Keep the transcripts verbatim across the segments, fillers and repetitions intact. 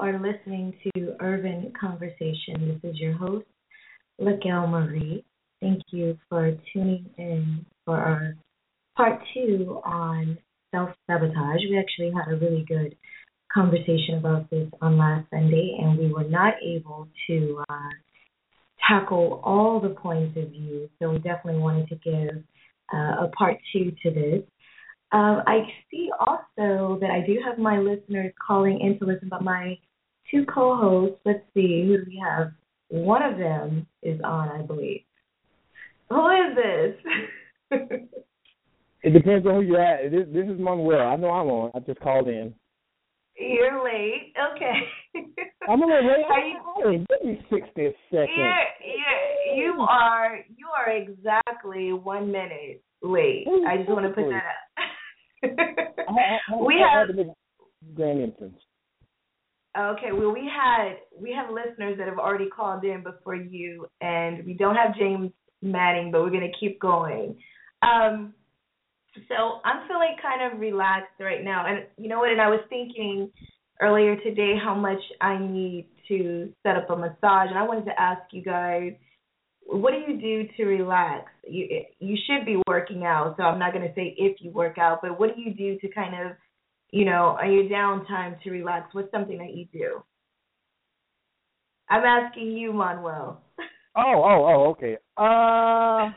are listening to Urban Conversation. This is your host, Laquel Marie. Thank you for tuning in for our part two on self-sabotage. We actually had a really good conversation about this on last Sunday, and we were not able to uh, tackle all the points of view, so we definitely wanted to give uh, a part two to this. Uh, I see also that I do have my listeners calling in to listen, but my two co-hosts, let's see, who do we have? One of them is on, I believe. Who is this? It depends on who you're at. This, this is Manuel. I know I'm on. I just called in. You're late. Okay. I'm a little late. Are you, hey, give me sixty seconds. You're, you're, you are you are exactly one minute late. I just want to put that up. I, I, we I, have I grand entrance. Okay, well we had we have listeners that have already called in before you, and we don't have James Manning, but we're gonna keep going. Um, so I'm feeling kind of relaxed right now, and you know what? And I was thinking earlier today how much I need to set up a massage, and I wanted to ask you guys, what do you do to relax? You you should be working out, so I'm not going to say if you work out, but what do you do to kind of, you know, on your downtime to relax? What's something that you do? I'm asking you, Manuel. Oh, oh, oh, okay. Uh,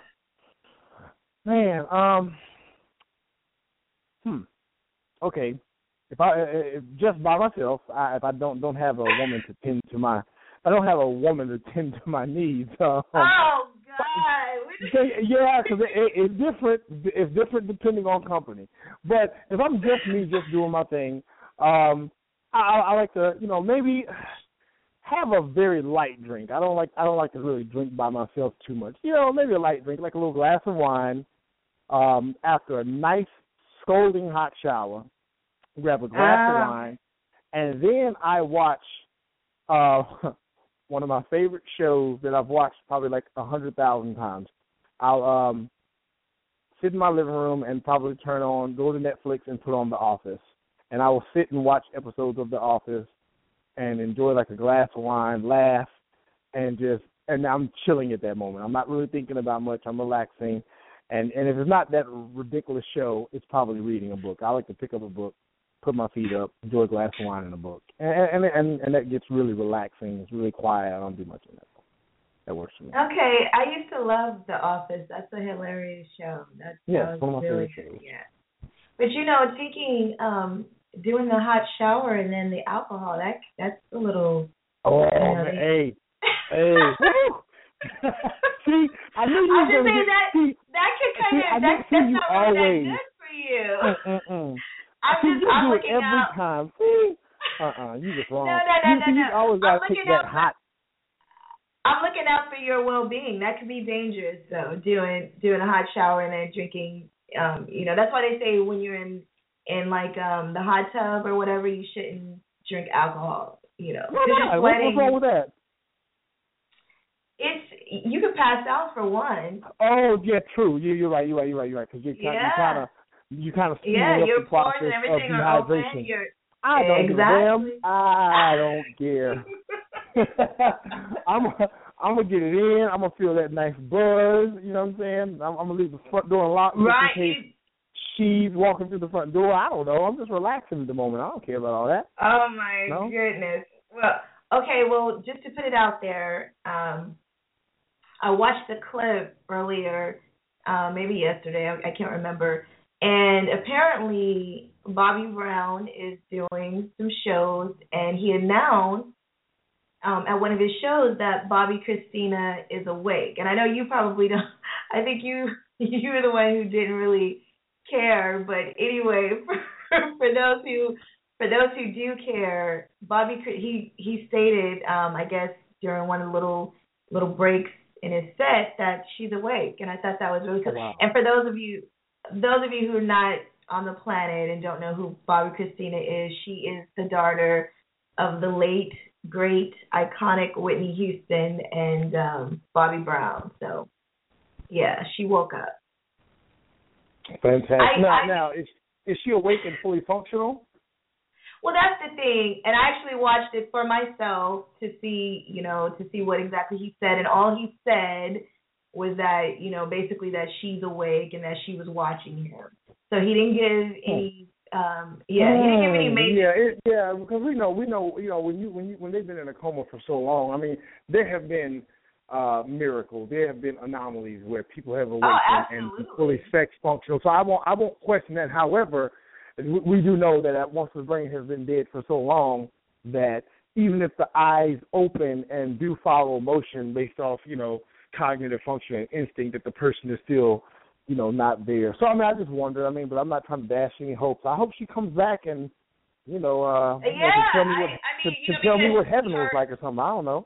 man, um, hmm, okay. If I if just by myself, I, if I don't don't have a woman to tend to my, if I don't have a woman to tend to my needs. Um, oh God! Yeah, because it, it, it's different. It's different depending on company. But if I'm just me, just doing my thing, um, I, I like to, you know, maybe have a very light drink. I don't like I don't like to really drink by myself too much. You know, maybe a light drink, like a little glass of wine. Um, after a nice scalding hot shower. Grab a glass uh. of wine, and then I watch uh, one of my favorite shows that I've watched probably like a hundred thousand times. I'll um, sit in my living room and probably turn on, go to Netflix and put on The Office, and I will sit and watch episodes of The Office and enjoy like a glass of wine, laugh, and just and I'm chilling at that moment. I'm not really thinking about much. I'm relaxing, and and if it's not that ridiculous show, it's probably reading a book. I like to pick up a book, put my feet up, enjoy a glass of wine and a book. And and, and and that gets really relaxing. It's really quiet. I don't do much in that. That works for me. Okay, I used to love The Office. That's a hilarious show. That's yeah, that one of my really favorite shows. Yeah. But you know, taking um doing the hot shower and then the alcohol, that that's a little Oh you know, man, they... hey. Hey. See, I knew you were going to get, that see, that could kind see, of that, that's, that's you not always. really that good for you. Mm-mm-mm. I'm see, just you I'm do looking it every out. time. See? Uh-uh, you just wrong. No, no, no, you, no, see, no. You always I'm got to pick looking that out hot. I'm looking out for your well-being. That could be dangerous, though. Doing doing a hot shower and then drinking. Um, you know, that's why they say when you're in in like um the hot tub or whatever, you shouldn't drink alcohol. You know, Why not? you're What's, sweating. what's wrong with that? It's you could pass out for one. Oh yeah, true. You, you're right. You're right. You're right. You're right. Because you kind Yeah. you kind of you kind of speeding Yeah, up your the pores process and of everything are open. dehydration. You're I don't exactly. give a damn. I don't care. I'm I'm gonna get it in. I'm gonna feel that nice buzz. You know what I'm saying? I'm, I'm gonna leave the front door unlocked just Right. in case she's walking through the front door. I don't know. I'm just relaxing at the moment. I don't care about all that. Oh my no? goodness. Well, okay. Well, just to put it out there, um, I watched the clip earlier, uh, maybe yesterday. I, I can't remember. And apparently, Bobby Brown is doing some shows, and he announced um, at one of his shows that Bobby Christina is awake. And I know you probably don't. I think you you were the one who didn't really care. But anyway, for, for those who for those who do care, Bobby he he stated, um, I guess during one of the little little breaks in his set that she's awake, and I thought that was really cool. Wow. And for those of you those of you who are not on the planet and don't know who Bobby Christina is, she is the daughter of the late, great, iconic Whitney Houston and um, Bobby Brown. So, yeah, she woke up. Fantastic. I, now, I, now is is she awake and fully functional? Well, that's the thing, and I actually watched it for myself to see, you know, to see what exactly he said, and all he said was that, you know, basically that she's awake and that she was watching him. So he didn't give any, um, yeah, he didn't give any major. Yeah, it, yeah, because we know, we know, you know, when you when you when they've been in a coma for so long, I mean, there have been uh, miracles, there have been anomalies where people have awakened oh, and fully sex functional. So I won't, I won't question that. However, we do know that once the brain has been dead for so long, that even if the eyes open and do follow motion based off, you know, cognitive function and instinct, that the person is still, you know, not there. So, I mean, I just wonder, I mean, but I'm not trying to dash any hopes. I hope she comes back and, you know, uh, yeah, you know, to tell me what, I, I mean, to, you to know, tell me what heaven her, was like or something. I don't know.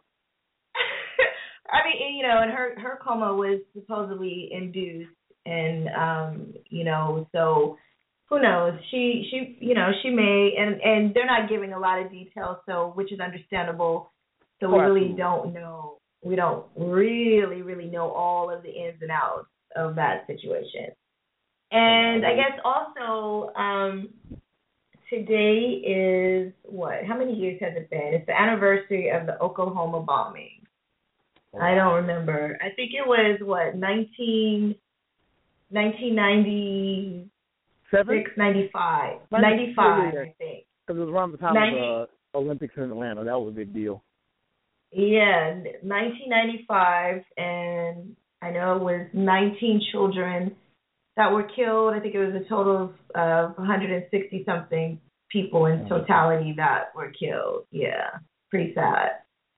I mean, you know, and her, her coma was supposedly induced, and, um, you know, so who knows? She, she, you know, she may, and, and they're not giving a lot of details, so, which is understandable. So we Oh, really absolutely. don't know. We don't really, really know all of the ins and outs of that situation. And I guess also, um, today is what? How many years has it been? It's the anniversary of the Oklahoma bombing. Oh, I don't remember. I think it was what, nineteen, nineteen ninety-six, ninety-five, ninety-five, I think. Because it was around the time ninety of the Olympics in Atlanta. That was a big deal. Yeah, nineteen ninety-five, and I know it was nineteen children that were killed. I think it was a total of one hundred sixty-something people in totality that were killed. Yeah, pretty sad.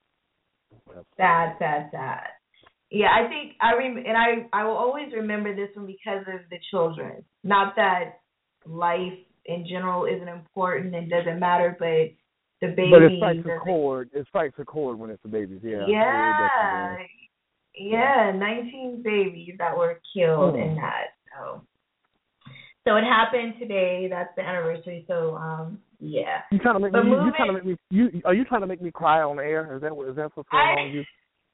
Sad, sad, sad. Yeah, I think I rem- and I, I will always remember this one because of the children. Not that life in general isn't important and doesn't matter, but the babies. But it strikes a chord. It strikes a chord when it's the babies. Yeah. Yeah. Yeah, nineteen babies that were killed oh. in that. So, so it happened today. That's the anniversary. So, um, yeah. You trying to make me? You, you trying to make me? You are you trying to make me cry on air? Is that what? Is that what's going on with you?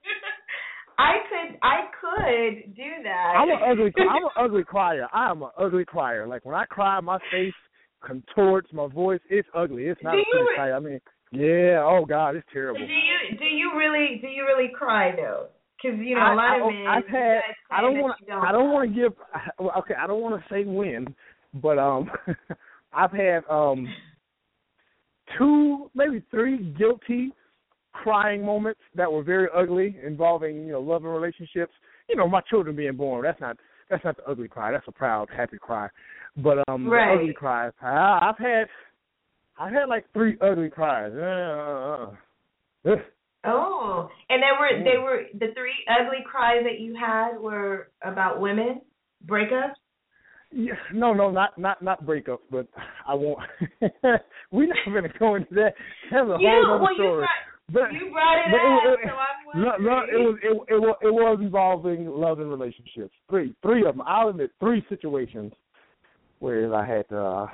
I could, I could do that. I'm an ugly, I'm an ugly crier. I am an ugly crier. Like when I cry, my face contorts, my voice. It's ugly. It's not do a pretty you, cry. I mean, yeah. Oh God, it's terrible. Do you, do you really, do you really cry though? Because you know a lot I, of men. I've had. I don't want. I don't want to give. Okay, I don't want to say when, but um, I've had um, two, maybe three guilty crying moments that were very ugly, involving, you know, love and relationships. You know, my children being born. That's not that's not the ugly cry. That's a proud, happy cry. But um, right. the ugly cries. I, I've had I've had like three ugly cries. Uh, uh, uh. Oh, and they were they were the three ugly cries that you had were about women breakups. Yeah, no, no, not not not breakups, but I won't. We're not going to go into that. That's a you, whole other well, story. You brought, but, you brought it but up, it, so I'm no, no, it was it, it was it was involving love and relationships. Three, three of them. I'll admit, three situations where I had to uh,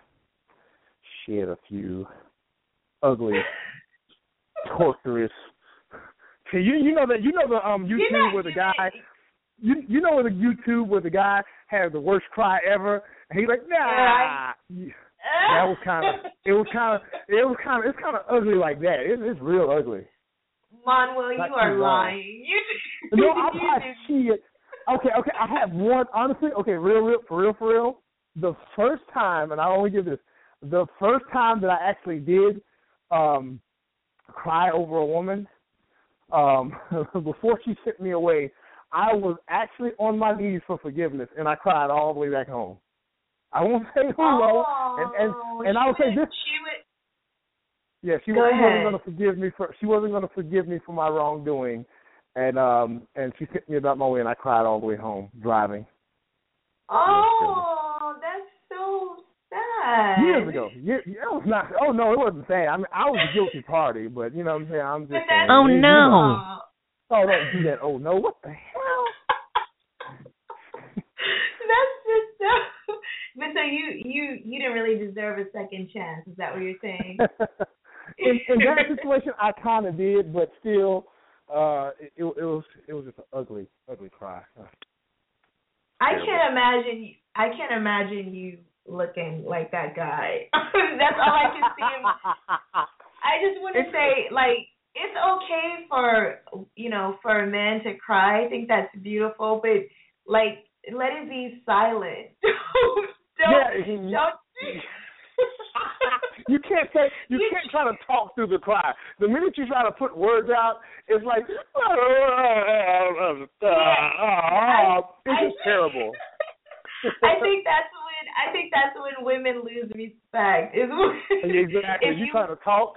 shed a few ugly, torturous. You you know that you know the um YouTube you know, where the guy you you know the YouTube where the guy had the worst cry ever and he's like nah yeah, that was kind of it was kind of it was kind of it's kind of ugly like that it, it's real ugly. Manuel, you are lying. You no, I'm not shit. Okay, okay, I have one honestly. Okay, real, real, for real, for real. The first time, and I only give this, the first time that I actually did um, cry over a woman. Um, before she sent me away, I was actually on my knees for forgiveness, and I cried all the way back home. I won't say who, oh, and and, and I would say this. She would. Yeah, she, Go she ahead. wasn't going to forgive me for she wasn't going to forgive me for my wrongdoing, and um and she sent me about my way, and I cried all the way home driving. Oh, that's so sad. Years ago, yeah, it was not. Oh no, it wasn't sad. I mean, I was a guilty party, but you know what I'm saying. I'm just. Saying, oh you, no. You know, oh, don't do that. Oh no, what the hell? That's just so. But so you you you didn't really deserve a second chance. Is that what you're saying? in, in that situation, I kind of did, but still, uh, it, it, it was it was just an ugly, ugly cry. I can't imagine. I can't imagine you looking like that guy. That's all I can see him. I just want to say, like, it's okay for, you know, for a man to cry. I think that's beautiful, but, like, let it be silent. don't, yeah, he, don't. You can't say, you can't try to talk through the cry. The minute you try to put words out, it's like, oh, yeah, it's just terrible. I think that's when I think that's when women lose respect. Is when, exactly. If you you trying to talk.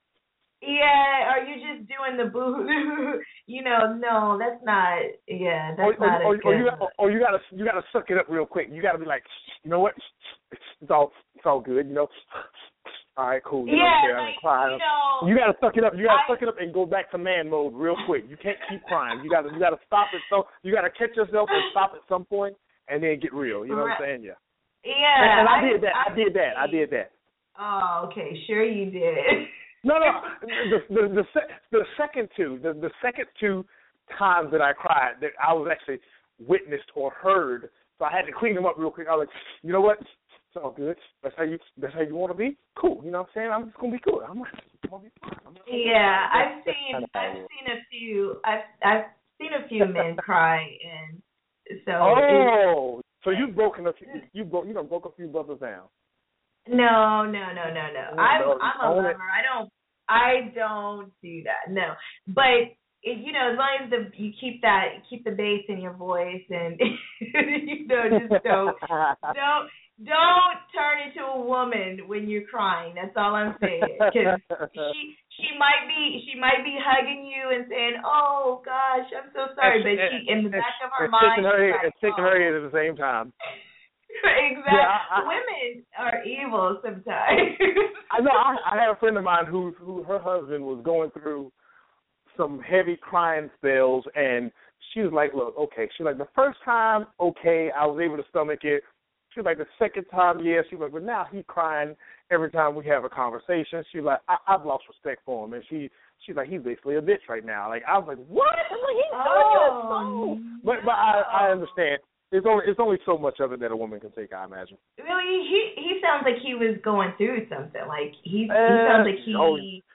Yeah, or you just doing the boo. You know, no, that's not. Yeah, that's or, not or, a or, good. or you, or, or you gotta you gotta suck it up real quick. You gotta be like, you know what? It's, it's all it's all good. You know. All right, cool. You yeah, know, like, crying. you know. You gotta suck it up. You gotta I, suck it up and go back to man mode real quick. You can't keep crying. You gotta you gotta stop it. So you gotta catch yourself and stop at some point and then get real. You know what I'm saying? Yeah. Yeah. And, and I, I did that. I, I did that. I did that. Oh, okay. Sure, you did. No, no. The the the, the second two, the, the second two times that I cried, that I was actually witnessed or heard. So I had to clean them up real quick. I was like, you know what? It's all good. That's how you. That's how you want to be. Cool. You know what I'm saying? I'm just gonna be good. I'm, I'm gonna be fine. I'm gonna be yeah, fine. I've seen. I've seen a few. I've I've seen a few men cry, and so. Oh, so you've broken a few. You broke. You know, broke a few brothers down. No, no, no, no, no. Oh, I'm no, I'm a lover. It. I don't I don't do that. No, but it, you know, as long as the you keep that keep the bass in your voice, and you know, just don't don't don't turn into a woman when you're crying. That's all I'm saying. Because she she might be she might be hugging you and saying, "Oh gosh, I'm so sorry," but she in the back of her mind, shaking her head, like, shaking oh. her head at the same time. Exactly. Yeah, I, I, Women are evil sometimes. I know. I, I had a friend of mine who, who her husband was going through some heavy crying spells, and she was like, "Look, okay." She's like, "The first time, okay, I was able to stomach it." She was like, "The second time, yeah." She was like, "But now he's crying every time we have a conversation." She's like, I, "I've lost respect for him," and she she's like, "He's basically a bitch right now." Like I was like, "What?" I'm like, "He's oh, so But but I, I understand. It's only it's only so much of it that a woman can take, I imagine. Really, he he sounds like he was going through something. Like he he sounds like he uh, oh,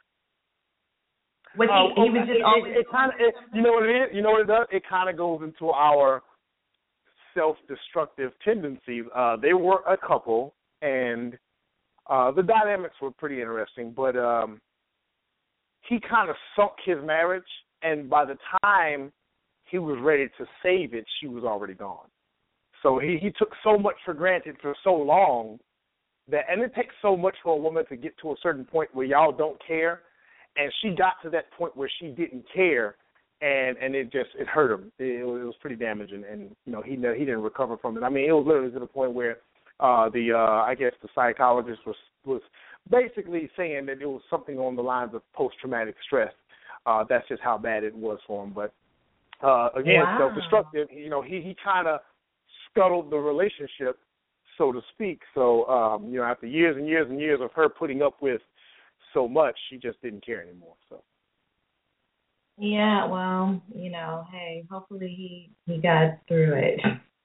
was he oh, he was just it, always. It, it kind of you know what it is. You know what it does. It kind of goes into our self-destructive tendencies. Uh, they were a couple, and uh, the dynamics were pretty interesting. But um, he kind of sunk his marriage, and by the time he was ready to save it, she was already gone. So he, he took so much for granted for so long that, and it takes so much for a woman to get to a certain point where y'all don't care, and she got to that point where she didn't care, and, and it just it hurt him. It, it was pretty damaging, and you know he he didn't recover from it. I mean, it was literally to the point where uh, the uh, I guess the psychologist was was basically saying that it was something on the lines of post-traumatic stress. Uh, that's just how bad it was for him. But uh, again, wow. self-destructive. You know, he he kind of scuttled the relationship, so to speak. So, um, you know, after years and years and years of her putting up with so much, she just didn't care anymore. So. Yeah, well, you know, hey, hopefully he he got through it.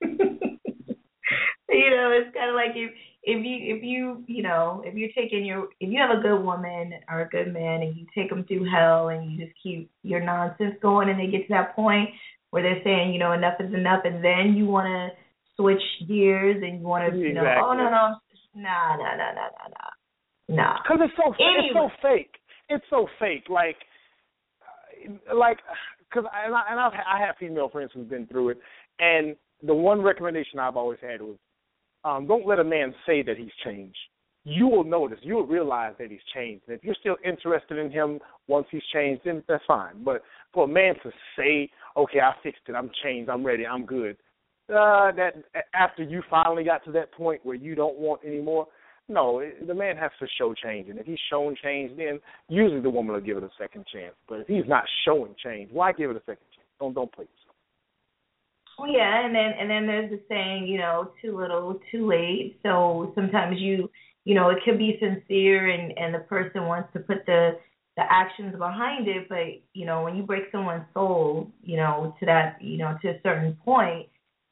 You know, it's kind of like if if you if you you know if you're taking your if you have a good woman or a good man and you take them through hell and you just keep your nonsense going and they get to that point where they're saying, you know, enough is enough, and then you want to switch gears and you want to, you know, exactly. oh no no, nah nah nah nah nah nah nah. Because it's so anyway. it's so fake. It's so fake. Like like because and I and I've, I have female friends who've been through it, and the one recommendation I've always had was, um, don't let a man say that he's changed. You will notice. You will realize that he's changed. And if you're still interested in him once he's changed, then that's fine. But for a man to say, okay, I fixed it, I'm changed, I'm ready, I'm good, uh, that after you finally got to that point where you don't want any more, no, it, the man has to show change. And if he's shown change, then usually the woman will give it a second chance. But if he's not showing change, why give it a second chance? Don't don't play yourself. Well, yeah, and then and then there's the saying, you know, too little, too late. So sometimes you, you know, it could be sincere and, and the person wants to put the, the actions behind it, but, you know, when you break someone's soul, you know, to that, you know, to a certain point,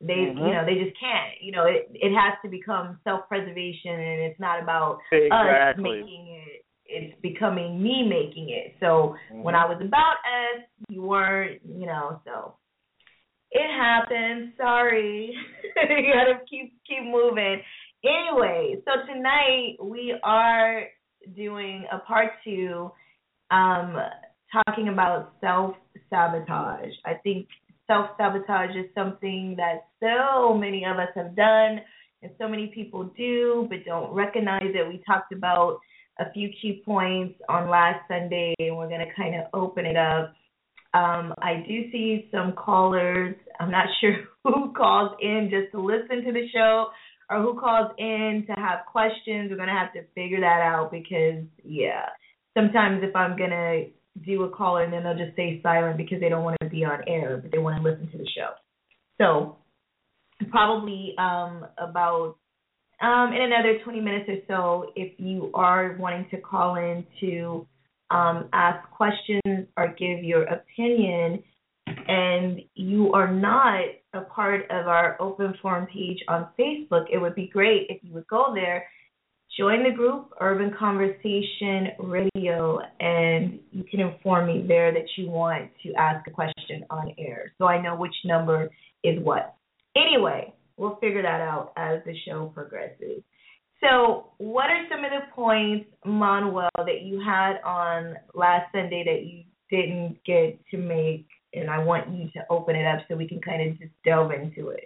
They, mm-hmm. you know, they just can't. You know, it it has to become self-preservation, and it's not about us exactly. making it. It's becoming me making it. So mm-hmm. when I was about us, you weren't, you know, so it happens. Sorry. You gotta keep keep moving. Anyway, so tonight we are doing a part two, um, talking about self-sabotage. I think self-sabotage is something that so many of us have done and so many people do but don't recognize it. We talked about a few key points on last Sunday, and we're going to kind of open it up. Um, I do see some callers. I'm not sure who calls in just to listen to the show or who calls in to have questions. We're going to have to figure that out because, yeah, sometimes if I'm going to do a caller and then they'll just stay silent because they don't want to be on air, but they want to listen to the show. So probably um, about um, in another twenty minutes or so, if you are wanting to call in to um, ask questions or give your opinion, and you are not a part of our open forum page on Facebook, it would be great if you would go there, join the group, Urban Conversation Radio, and you can inform me there that you want to ask a question on air so I know which number is what. Anyway, we'll figure that out as the show progresses. So what are some of the points, Manuel, that you had on last Sunday that you didn't get to make, and I want you to open it up so we can kind of just delve into it?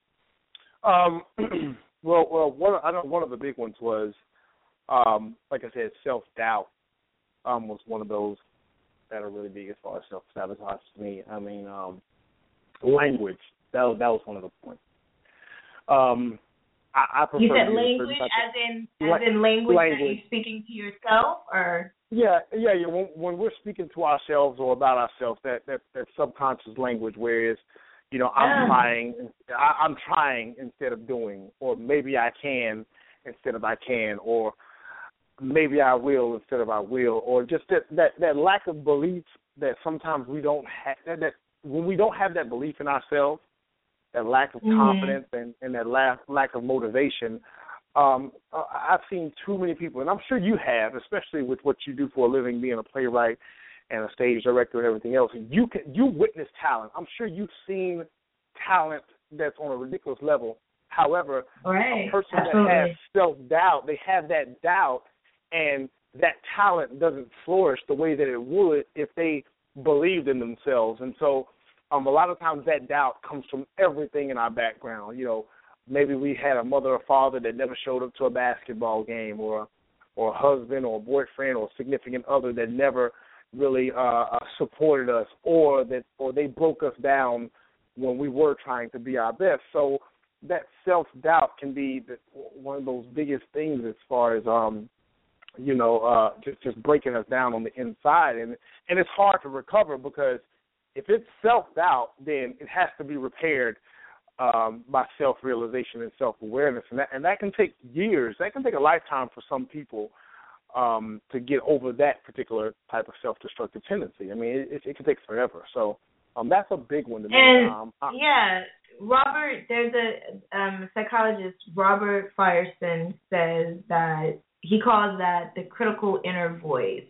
Um, well, well, one I know one of the big ones was, um, like I said, self-doubt um, was one of those that are really big as far as self-sabotage to me. I mean, um, language, that was, that was one of the points. Um, I, I prefer you said language, as in as la- in language, language. That you're speaking to yourself, or yeah, yeah, yeah. When, when we're speaking to ourselves or about ourselves, that that, that subconscious language, whereas, you know, I'm yeah. trying, I, I'm trying instead of doing, or maybe I can instead of I can, or maybe I will instead of I will, or just that that, that lack of belief that sometimes we don't have. That, that when we don't have that belief in ourselves, that lack of mm-hmm. confidence and, and that lack, lack of motivation. Um, I've seen too many people, and I'm sure you have, especially with what you do for a living, being a playwright and a stage director and everything else. You can you witness talent. I'm sure you've seen talent that's on a ridiculous level. However, right. a person Absolutely. that has self-doubt, they have that doubt, and that talent doesn't flourish the way that it would if they believed in themselves. And so Um, a lot of times that doubt comes from everything in our background. You know, maybe we had a mother or father that never showed up to a basketball game, or or a husband or a boyfriend or a significant other that never really uh, uh, supported us, or that or they broke us down when we were trying to be our best. So that self-doubt can be the, one of those biggest things as far as, um, you know, uh, just, just breaking us down on the inside. And, and it's hard to recover because if it's self-doubt, then it has to be repaired um, by self-realization and self-awareness. And that, and that can take years. That can take a lifetime for some people um, to get over that particular type of self-destructive tendency. I mean, it, it can take forever. So um, that's a big one to me. And, um, I, yeah, Robert, there's a um, psychologist, Robert Firestone, says that he calls that the critical inner voice.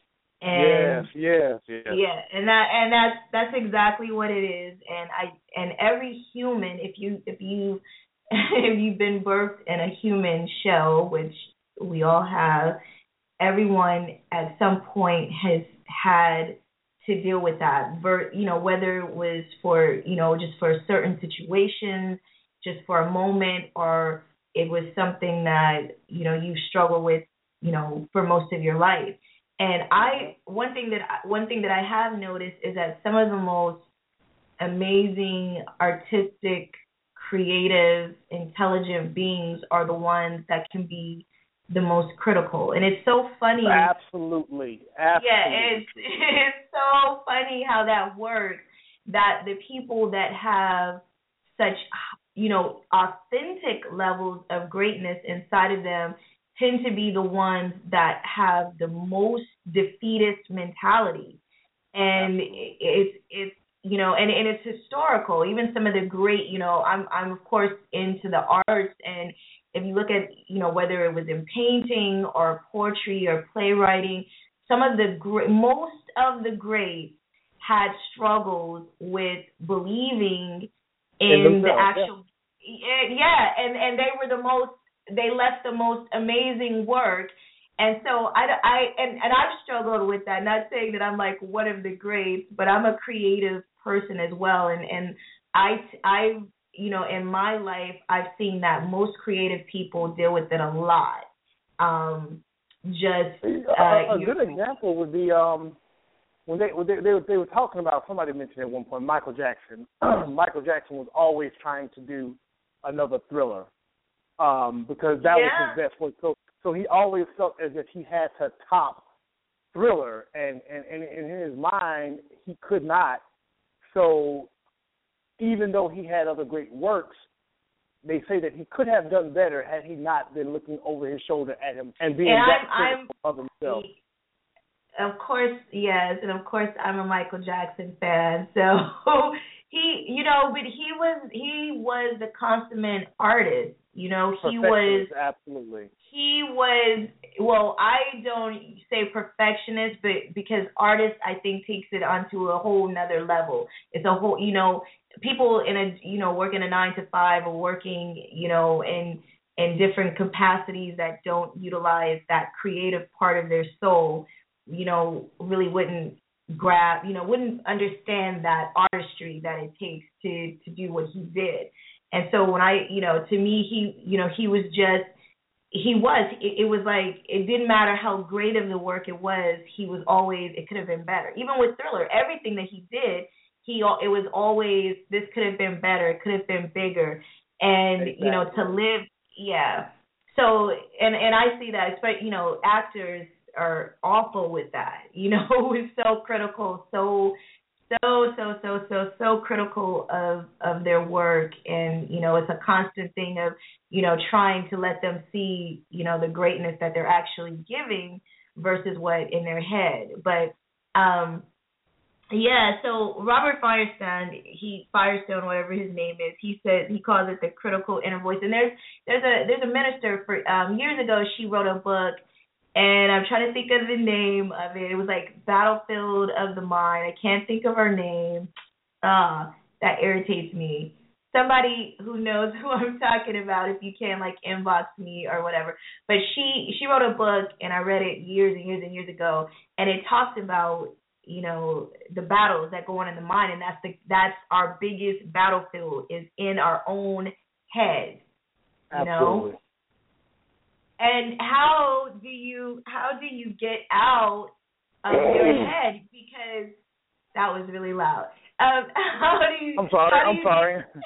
And yes, yes, yes. Yeah, and that and that's that's exactly what it is. And I and every human, if you if you if you've been birthed in a human shell, which we all have, everyone at some point has had to deal with that. Ver, you know, whether it was for you know just for certain situations, just for a moment, or it was something that you know you struggle with, you know, for most of your life. And I, one thing that one thing that I have noticed is that some of the most amazing, artistic, creative, intelligent beings are the ones that can be the most critical. And it's so funny. Absolutely, absolutely. Yeah, it's it's so funny how that works. That the people that have such, you know, authentic levels of greatness inside of them tend to be the ones that have the most defeatist mentality. And it's, it's you know, and, and it's historical. Even some of the great, you know, I'm I'm of course into the arts, and if you look at, you know, whether it was in painting or poetry or playwriting, some of the great, most of the greats had struggles with believing in, in the actual, yeah. yeah, and and they were the most, they left the most amazing work. And so I, I and, and I've struggled with that. Not saying that I'm like one of the greats, but I'm a creative person as well. And and I I you know, in my life I've seen that most creative people deal with it a lot. Um, just uh, a, a good example would be um when they when they, they they were talking about, somebody mentioned at one point, Michael Jackson. Michael Jackson was always trying to do another Thriller um, because that yeah. was his best work. So. So he always felt as if he had to top Thriller, and, and, and in his mind, he could not. So even though he had other great works, they say that he could have done better had he not been looking over his shoulder at him and being and that I'm, critical of himself. Of course, yes, and of course I'm a Michael Jackson fan. So he, you know, but he was he was the consummate artist. You know, he was absolutely. He was, well, I don't say perfectionist, but because artist, I think, takes it onto a whole nother level. It's a whole, you know, people in a, you know, working a nine to five or working, you know, in in different capacities that don't utilize that creative part of their soul, you know, really wouldn't grab, you know, wouldn't understand that artistry that it takes to to do what he did. And so when I, you know, to me, he, you know, he was just, he was, it, it was like, it didn't matter how great of the work it was, he was always, it could have been better. Even with Thriller, everything that he did, he, it was always, this could have been better, it could have been bigger. And, exactly. you know, to live, yeah. So, and, and I see that, especially, you know, actors are awful with that, you know, it's so critical, so So, so, so, so, so critical of, of their work. And, you know, it's a constant thing of, you know, trying to let them see, you know, the greatness that they're actually giving versus what in their head. But, um, yeah, so Robert Firestone, he, Firestone, whatever his name is, he says, he calls it the critical inner voice. And there's, there's a, there's a minister for, um, years ago, she wrote a book, and I'm trying to think of the name of it. It was like Battlefield of the Mind. I can't think of her name. Uh, that irritates me. Somebody who knows who I'm talking about, if you can, like, inbox me or whatever. But she she wrote a book, and I read it years and years and years ago, and it talks about, you know, the battles that go on in the mind, and that's the that's our biggest battlefield, is in our own head. You Absolutely. know? And how do you how do you get out of your head? Because that was really loud. Um, how do you? I'm sorry. Do I'm you sorry. Get,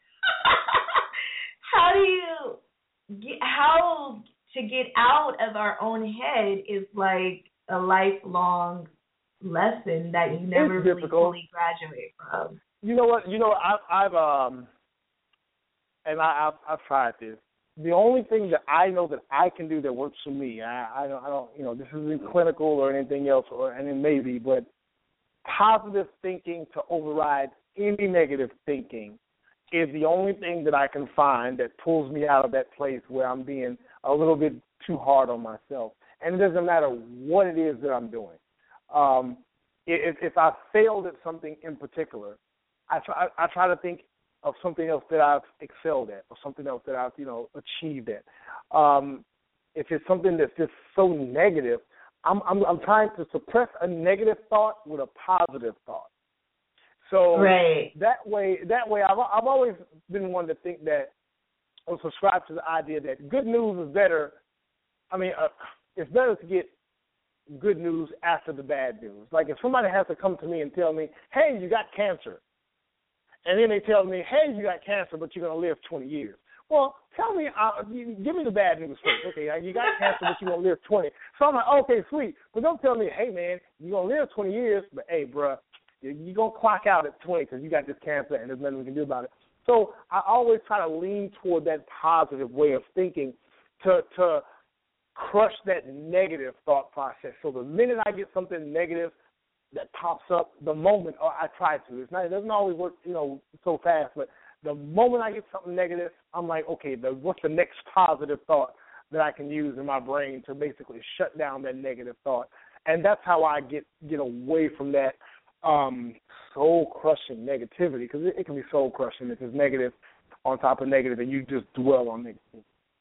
how do you get how to get out of our own head is like a lifelong lesson that you never it's really difficult. fully graduate from. You know what? You know I've, I've um, and I, I've I've tried this. The only thing that I know that I can do that works for me, I, I don't, I don't, you know, this isn't clinical or anything else, or and it may be, but positive thinking to override any negative thinking is the only thing that I can find that pulls me out of that place where I'm being a little bit too hard on myself. And it doesn't matter what it is that I'm doing. Um, if, if I failed at something in particular, I try, I try to think of something else that I've excelled at, or something else that I've, you know, achieved at. Um, if it's something that's just so negative, I'm, I'm I'm trying to suppress a negative thought with a positive thought. So right. that way, that way, I've I've always been one to think that, or subscribe to the idea that good news is better. I mean, uh, it's better to get good news after the bad news. Like if somebody has to come to me and tell me, "Hey, you got cancer." And then they tell me, hey, you got cancer, but you're going to live twenty years. Well, tell me, uh, give me the bad news first. Okay, you got cancer, but you're going to live twenty. So I'm like, okay, sweet. But don't tell me, hey, man, you're going to live twenty years, but, hey, bruh, you're going to clock out at twenty because you got this cancer and there's nothing we can do about it. So I always try to lean toward that positive way of thinking to to crush that negative thought process. So the minute I get something negative, that pops up the moment or I try to. It's not, it doesn't always work, you know, so fast, but the moment I get something negative, I'm like, okay, the, what's the next positive thought that I can use in my brain to basically shut down that negative thought? And that's how I get get away from that um, soul-crushing negativity, because it, it can be soul-crushing if it's negative on top of negative and you just dwell on negative.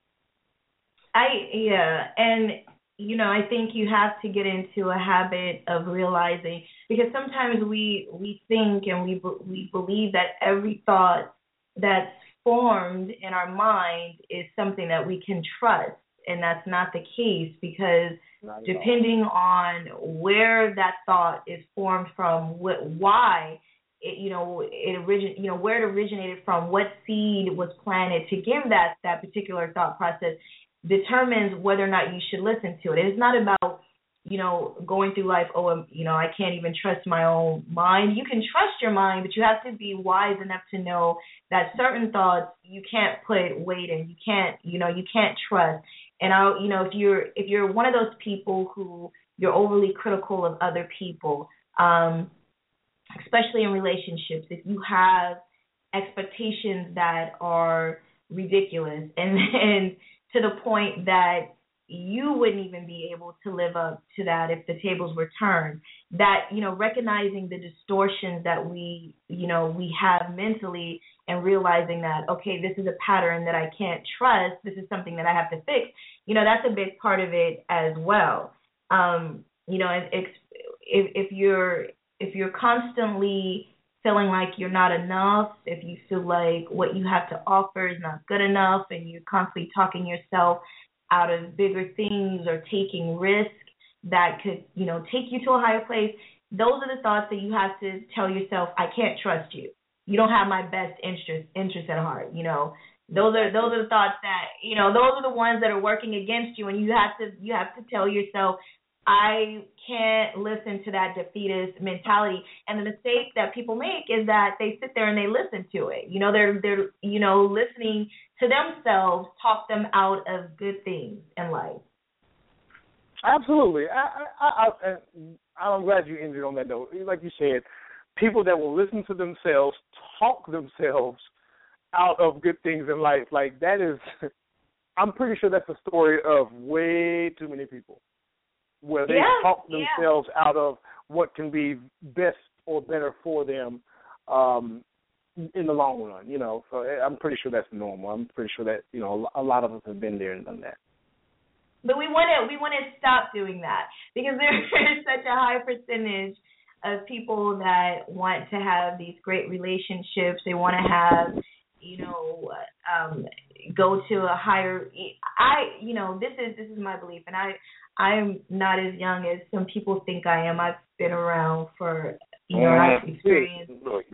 I, yeah, and, you know, I think you have to get into a habit of realizing, because sometimes we we think and we we believe that every thought that's formed in our mind is something that we can trust, and that's not the case, because depending on where that thought is formed from, what, why, it, you know, it origin, you know, where it originated from, what seed was planted to give that that particular thought process, determines whether or not you should listen to it. It's not about, you know, going through life, oh, um, you know, I can't even trust my own mind. You can trust your mind, but you have to be wise enough to know that certain thoughts you can't put weight in. You can't, you know, you can't trust. And I, you know, if you're if you're one of those people who you're overly critical of other people, um, especially in relationships, if you have expectations that are ridiculous and and to the point that you wouldn't even be able to live up to that if the tables were turned, that, you know, recognizing the distortions that we, you know, we have mentally and realizing that, okay, this is a pattern that I can't trust, this is something that I have to fix, you know, that's a big part of it as well. Um, you know, if, if, if you're if you're constantly feeling like you're not enough, if you feel like what you have to offer is not good enough, and you're constantly talking yourself out of bigger things or taking risks that could, you know, take you to a higher place, those are the thoughts that you have to tell yourself, I can't trust you. You don't have my best interest interest at heart, you know. Those are those are the thoughts that, you know, those are the ones that are working against you, and you have to you have to tell yourself, I can't listen to that defeatist mentality. And the mistake that people make is that they sit there and they listen to it. You know, they're they're you know listening to themselves talk them out of good things in life. Absolutely. I, I, I, I'm glad you ended on that note. Like you said, people that will listen to themselves talk themselves out of good things in life. Like, that is, I'm pretty sure that's the story of way too many people, where they yeah, talk themselves yeah. out of what can be best or better for them um, in the long run, you know. So I'm pretty sure that's normal. I'm pretty sure that, you know, a lot of us have been there and done that. But we want to we want to stop doing that, because there is such a high percentage of people that want to have these great relationships. They want to have, you know, um, go to a higher. I, you know, this is this is my belief, and I I'm not as young as some people think I am. I've been around for, you know, I've experienced.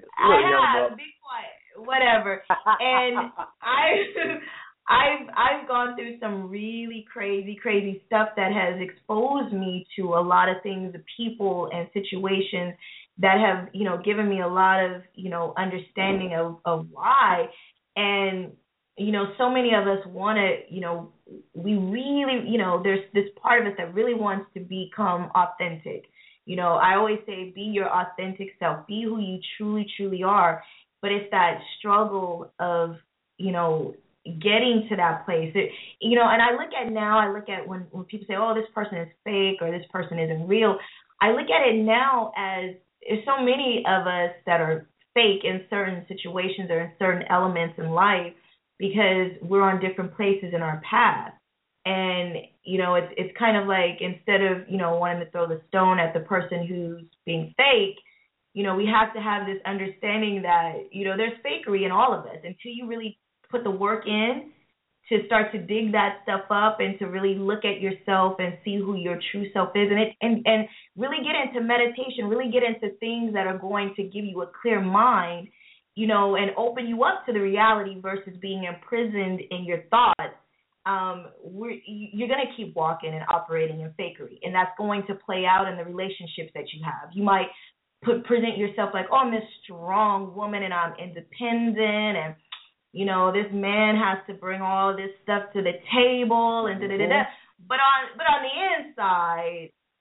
I have, be quiet, whatever, and I. I've I've gone through some really crazy, crazy stuff that has exposed me to a lot of things, people and situations that have, you know, given me a lot of, you know, understanding of, of why. And, you know, so many of us want to, you know, we really, you know, there's this part of us that really wants to become authentic. You know, I always say, be your authentic self, be who you truly, truly are. But it's that struggle of, you know, getting to that place. It, you know, and I look at now, I look at when, when people say, oh, this person is fake or this person isn't real, I look at it now as there's so many of us that are fake in certain situations or in certain elements in life because we're on different places in our path. And, you know, it's it's kind of like, instead of, you know, wanting to throw the stone at the person who's being fake, you know, we have to have this understanding that, you know, there's fakery in all of us until you really put the work in to start to dig that stuff up and to really look at yourself and see who your true self is, and it and, and really get into meditation, really get into things that are going to give you a clear mind, you know, and open you up to the reality versus being imprisoned in your thoughts. Um, we're, you're going to keep walking and operating in fakery, and that's going to play out in the relationships that you have. You might put, present yourself like, oh, I'm this strong woman and I'm independent, and you know, this man has to bring all this stuff to the table and da da da da. But on but on the inside,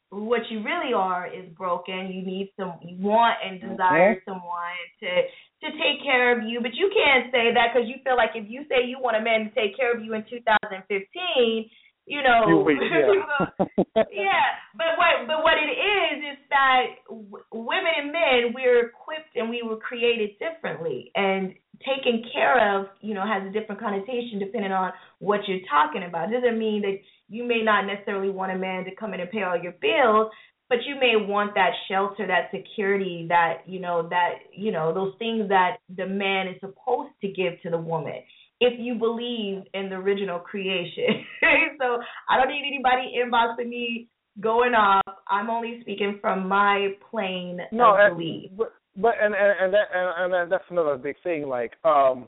what you really are is broken. You need some, you want and desire Mm-hmm. someone to to take care of you, but you can't say that because you feel like if you say you want a man to take care of you in two thousand fifteen, you You know, wait, yeah. yeah. But what but what it is is that w- women and men, we're equipped and we were created differently, and taken care of, you know, has a different connotation depending on what you're talking about. It doesn't mean that you may not necessarily want a man to come in and pay all your bills, but you may want that shelter, that security, that, you know, that, you know, those things that the man is supposed to give to the woman, if you believe in the original creation. So I don't need anybody inboxing me going off. I'm only speaking from my plane No, of and, belief. but but and and and, that, and and that's another big thing. Like um,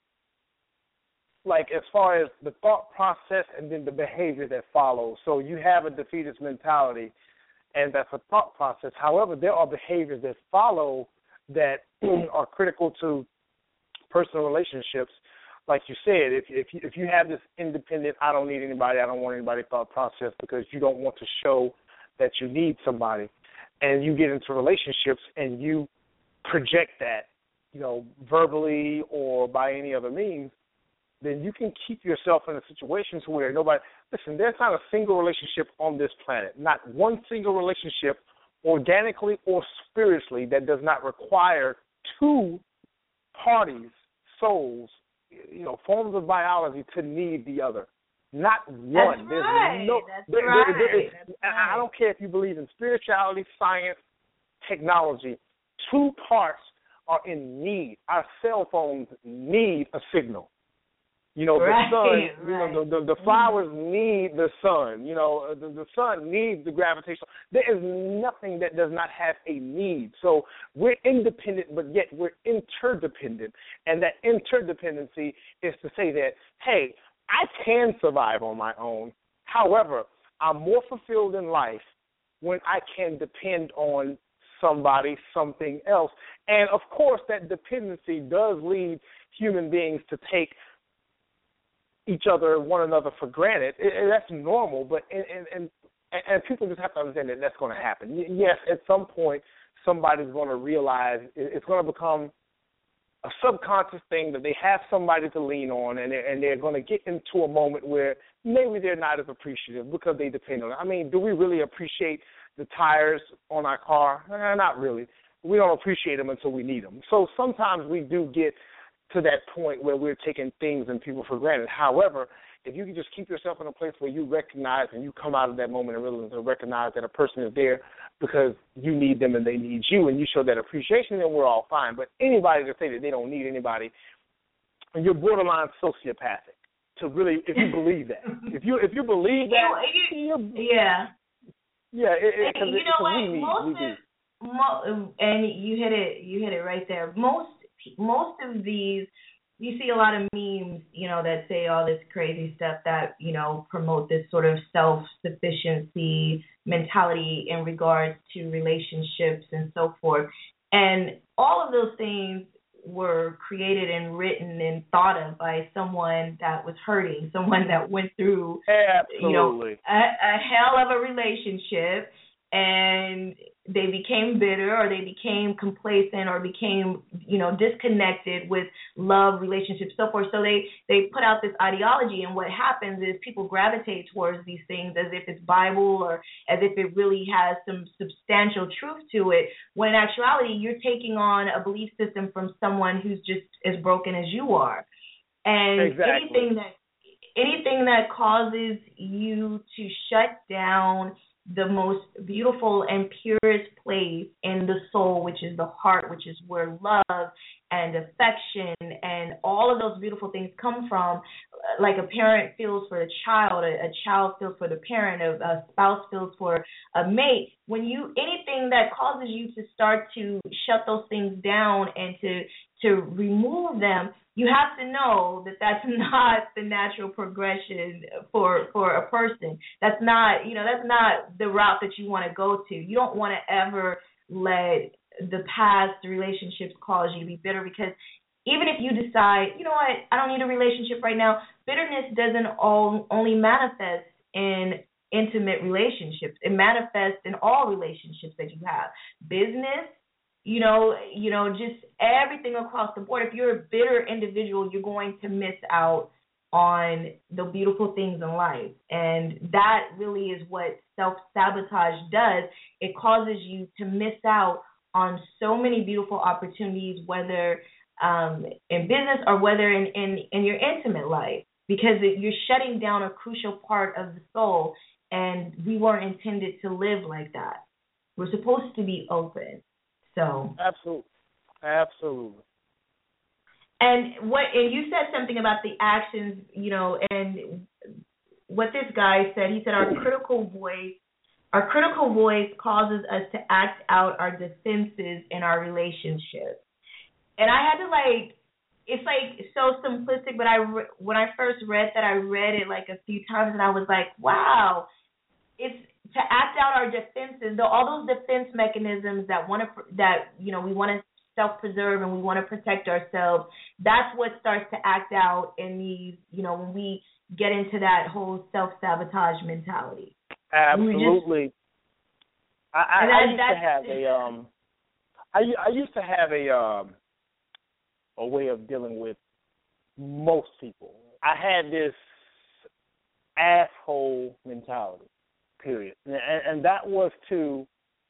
like as far as the thought process and then the behavior that follows. So you have a defeatist mentality, and that's a thought process. However, there are behaviors that follow that are critical to personal relationships. Like you said, if if you, if you have this independent, I don't need anybody, I don't want anybody thought process because you don't want to show that you need somebody, and you get into relationships and you project that, you know, verbally or by any other means, then you can keep yourself in a situation to where nobody, listen, there's not a single relationship on this planet, not one single relationship, organically or spiritually, that does not require two parties, souls, you know, forms of biology to need the other. Not one. That's There's right. no, That's there, right. there, there is, That's I right. don't care if you believe in spirituality, science, technology. Two parts are in need. Our cell phones need a signal. You know, the Right, sun, you right. know, the, the, the flowers need the sun. You know, the, the sun needs the gravitation. There is nothing that does not have a need. So we're independent, but yet we're interdependent. And that interdependency is to say that, hey, I can survive on my own. However, I'm more fulfilled in life when I can depend on somebody, something else. And, of course, that dependency does lead human beings to take each other, one another for granted. It, it, that's normal, but and, and, and, and people just have to understand that that's going to happen. Y- yes, at some point, somebody's going to realize it, it's going to become a subconscious thing that they have somebody to lean on, and they're, and they're going to get into a moment where maybe they're not as appreciative because they depend on it. I mean, do we really appreciate the tires on our car? Eh, not really. We don't appreciate them until we need them. So sometimes we do get to that point where we're taking things and people for granted. However, if you can just keep yourself in a place where you recognize and you come out of that moment and really recognize that a person is there because you need them and they need you, and you show that appreciation, then we're all fine. But anybody that say that they don't need anybody, you're borderline sociopathic. To really, if you believe that, if you if you believe that, You, you, yeah, yeah, it, it, and you know what? we need, most we of need. mo- and you hit it, you hit it right there. Most most of these, you see a lot of memes, you know, that say all this crazy stuff that, you know, promote this sort of self-sufficiency mentality in regards to relationships and so forth. And all of those things were created and written and thought of by someone that was hurting, someone that went through, Absolutely. you know, a, a hell of a relationship, and they became bitter or they became complacent or became, you know, disconnected with love, relationships, so forth. So they, they put out this ideology, and what happens is people gravitate towards these things as if it's Bible or as if it really has some substantial truth to it, when in actuality you're taking on a belief system from someone who's just as broken as you are. And exactly. anything that anything that causes you to shut down the most beautiful and purest place in the soul, which is the heart, which is where love and affection and all of those beautiful things come from. Like a parent feels for a child, a, a child feels for the parent, a, a spouse feels for a mate. When you, anything that causes you to start to shut those things down and to to remove them, you have to know that that's not the natural progression for for a person. That's not, you know, that's not the route that you want to go to. You don't want to ever let the past relationships cause you to be bitter, because even if you decide, you know what, I don't need a relationship right now, bitterness doesn't all, only manifest in intimate relationships. It manifests in all relationships that you have. Business, you know, you know, just everything across the board. If you're a bitter individual, you're going to miss out on the beautiful things in life. And that really is what self-sabotage does. It causes you to miss out on so many beautiful opportunities, whether um, in business or whether in, in, in your intimate life, because it, you're shutting down a crucial part of the soul, and we weren't intended to live like that. We're supposed to be open. So absolutely, absolutely. And what and you said something about the actions, you know, and what this guy said. He said our critical voice, our critical voice causes us to act out our defenses in our relationships. And I had to like, it's like so simplistic, but I when I first read that, I read it like a few times, and I was like, wow, it's to act out our defenses, though, all those defense mechanisms that want to that you know we want to self-preserve and we want to protect ourselves. That's what starts to act out in these, you know, when we get into that whole self-sabotage mentality. Absolutely. Just, I, I, that, I used to have a um, I, I used to have a um, a way of dealing with most people. I had this asshole mentality. Period. And, and that was to,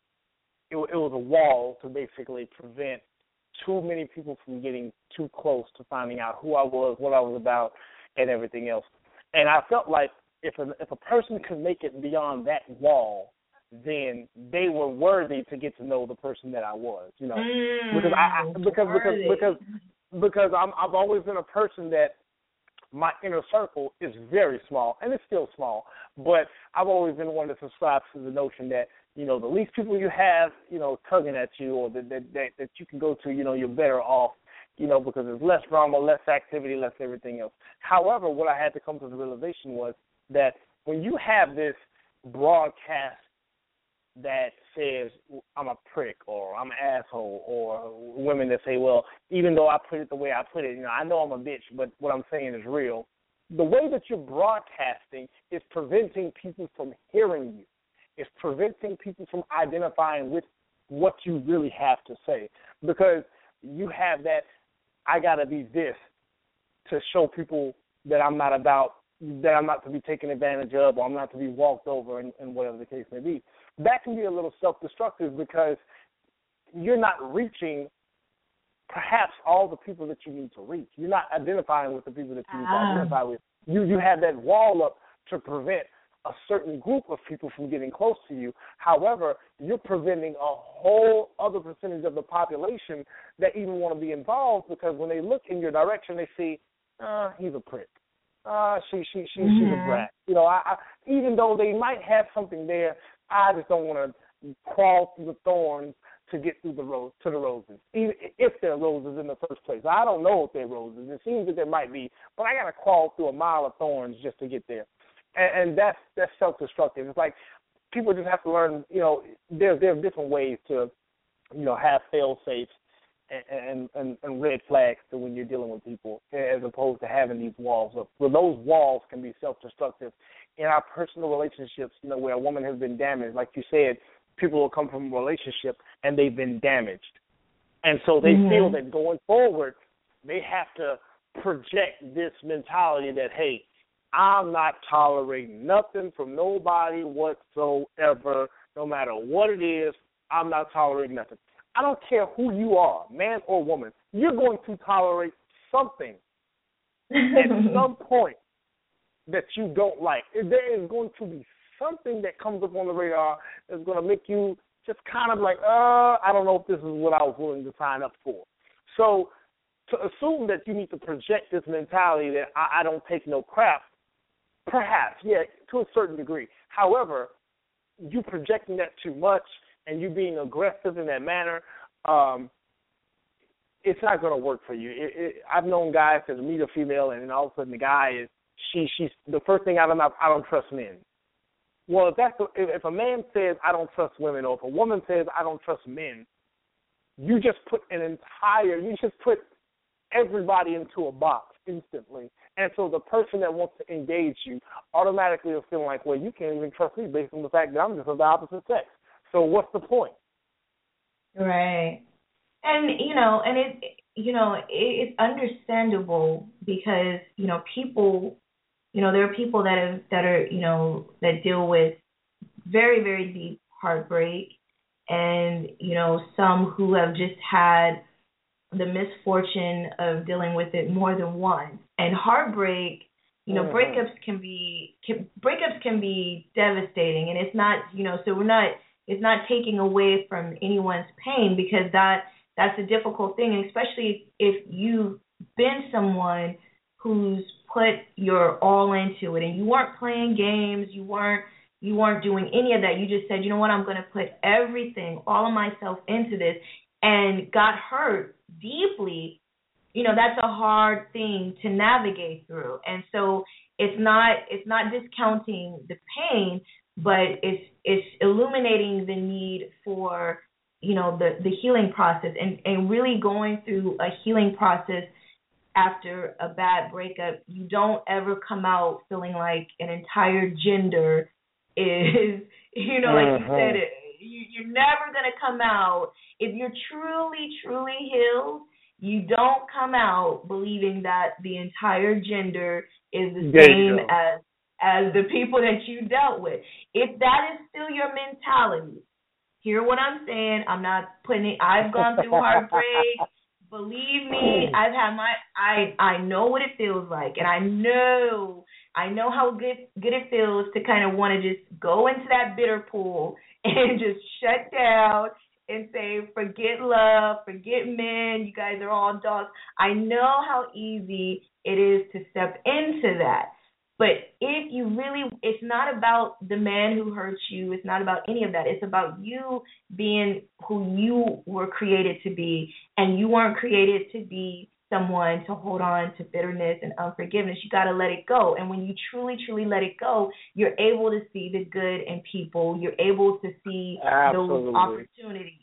it, it was a wall to basically prevent too many people from getting too close to finding out who I was, what I was about, and everything else. And I felt like if a, if a person could make it beyond that wall, then they were worthy to get to know the person that I was, you know, mm, because I, I because because because because I'm I've always been a person that my inner circle is very small, and it's still small, but I've always been one that subscribes to the notion that, you know, the least people you have, you know, tugging at you, or that that, that that you can go to, you know, you're better off, you know, because there's less drama, less activity, less everything else. However, what I had to come to the realization was that when you have this broadcast that says I'm a prick or I'm an asshole, or women that say, well, even though I put it the way I put it, you know, I know I'm a bitch, but what I'm saying is real. The way that you're broadcasting is preventing people from hearing you. It's preventing people from identifying with what you really have to say, because you have that I got to be this to show people that I'm not about, that I'm not to be taken advantage of, or I'm not to be walked over, and, and whatever the case may be. That can be a little self-destructive, because you're not reaching perhaps all the people that you need to reach. You're not identifying with the people that you need ah. to identify with. You you have that wall up to prevent a certain group of people from getting close to you. However, you're preventing a whole other percentage of the population that even want to be involved, because when they look in your direction, they see, uh, he's a prick. Uh, she, she, she, mm-hmm. she's a brat. You know, I, I, even though they might have something there, I just don't want to crawl through the thorns to get through the rose to the roses, even if they're roses in the first place. I don't know if they're roses. It seems that there might be, but I got to crawl through a mile of thorns just to get there, and, and that's that's self-destructive. It's like people just have to learn. You know, there there are different ways to, you know, have fail-safes and, and, and red flags to when you're dealing with people, as opposed to having these walls up. Well, those walls can be self-destructive in our personal relationships, you know, where a woman has been damaged. Like you said, people will come from a relationship and they've been damaged. And so they mm-hmm. feel that going forward, they have to project this mentality that, hey, I'm not tolerating nothing from nobody whatsoever, no matter what it is, I'm not tolerating nothing. I don't care who you are, man or woman, you're going to tolerate something at some point that you don't like. There is going to be something that comes up on the radar that's going to make you just kind of like, uh, I don't know if this is what I was willing to sign up for. So to assume that you need to project this mentality that I, I don't take no crap, perhaps, yeah, to a certain degree. However, you projecting that too much and you being aggressive in that manner, um, it's not going to work for you. It, it, I've known guys that meet a female and then all of a sudden the guy is, she, she's, the first thing out of my mouth, I don't trust men. Well, if that's a, if a man says I don't trust women, or if a woman says I don't trust men, you just put an entire, you just put everybody into a box instantly. And so the person that wants to engage you automatically will feel like, well, you can't even trust me based on the fact that I'm just of the opposite sex. So what's the point? Right. And, you know, and it, you know, it, it's understandable because, you know, people, you know, there are people that have, that are, you know, that deal with very, very deep heartbreak, and, you know, some who have just had the misfortune of dealing with it more than once. And heartbreak, you know, mm-hmm. breakups can be can, breakups can be devastating, and it's not, you know, so we're not it's not taking away from anyone's pain, because that that's a difficult thing, and especially if you've been someone who's put your all into it, and you weren't playing games, you weren't you weren't doing any of that. You just said, you know what, I'm going to put everything, all of myself into this, and got hurt deeply. You know, that's a hard thing to navigate through. And so it's not it's not discounting the pain, but it's it's illuminating the need for, you know, the, the healing process, and, and really going through a healing process after a bad breakup. You don't ever come out feeling like an entire gender is, you know, like you said, it, you, you're never going to come out. If you're truly, truly healed, you don't come out believing that the entire gender is the there same as as the people that you dealt with. If that is still your mentality, hear what I'm saying. I'm not putting it, I've gone through heartbreak. Believe me, I've had my, I I know what it feels like, and I know, I know how good good it feels to kind of want to just go into that bitter pool and just shut down and say, forget love, forget men, you guys are all dogs. I know how easy it is to step into that. But if you really, it's not about the man who hurt you. It's not about any of that. It's about you being who you were created to be. And you weren't created to be someone to hold on to bitterness and unforgiveness. You got to let it go. And when you truly, truly let it go, you're able to see the good in people. You're able to see Absolutely. those opportunities.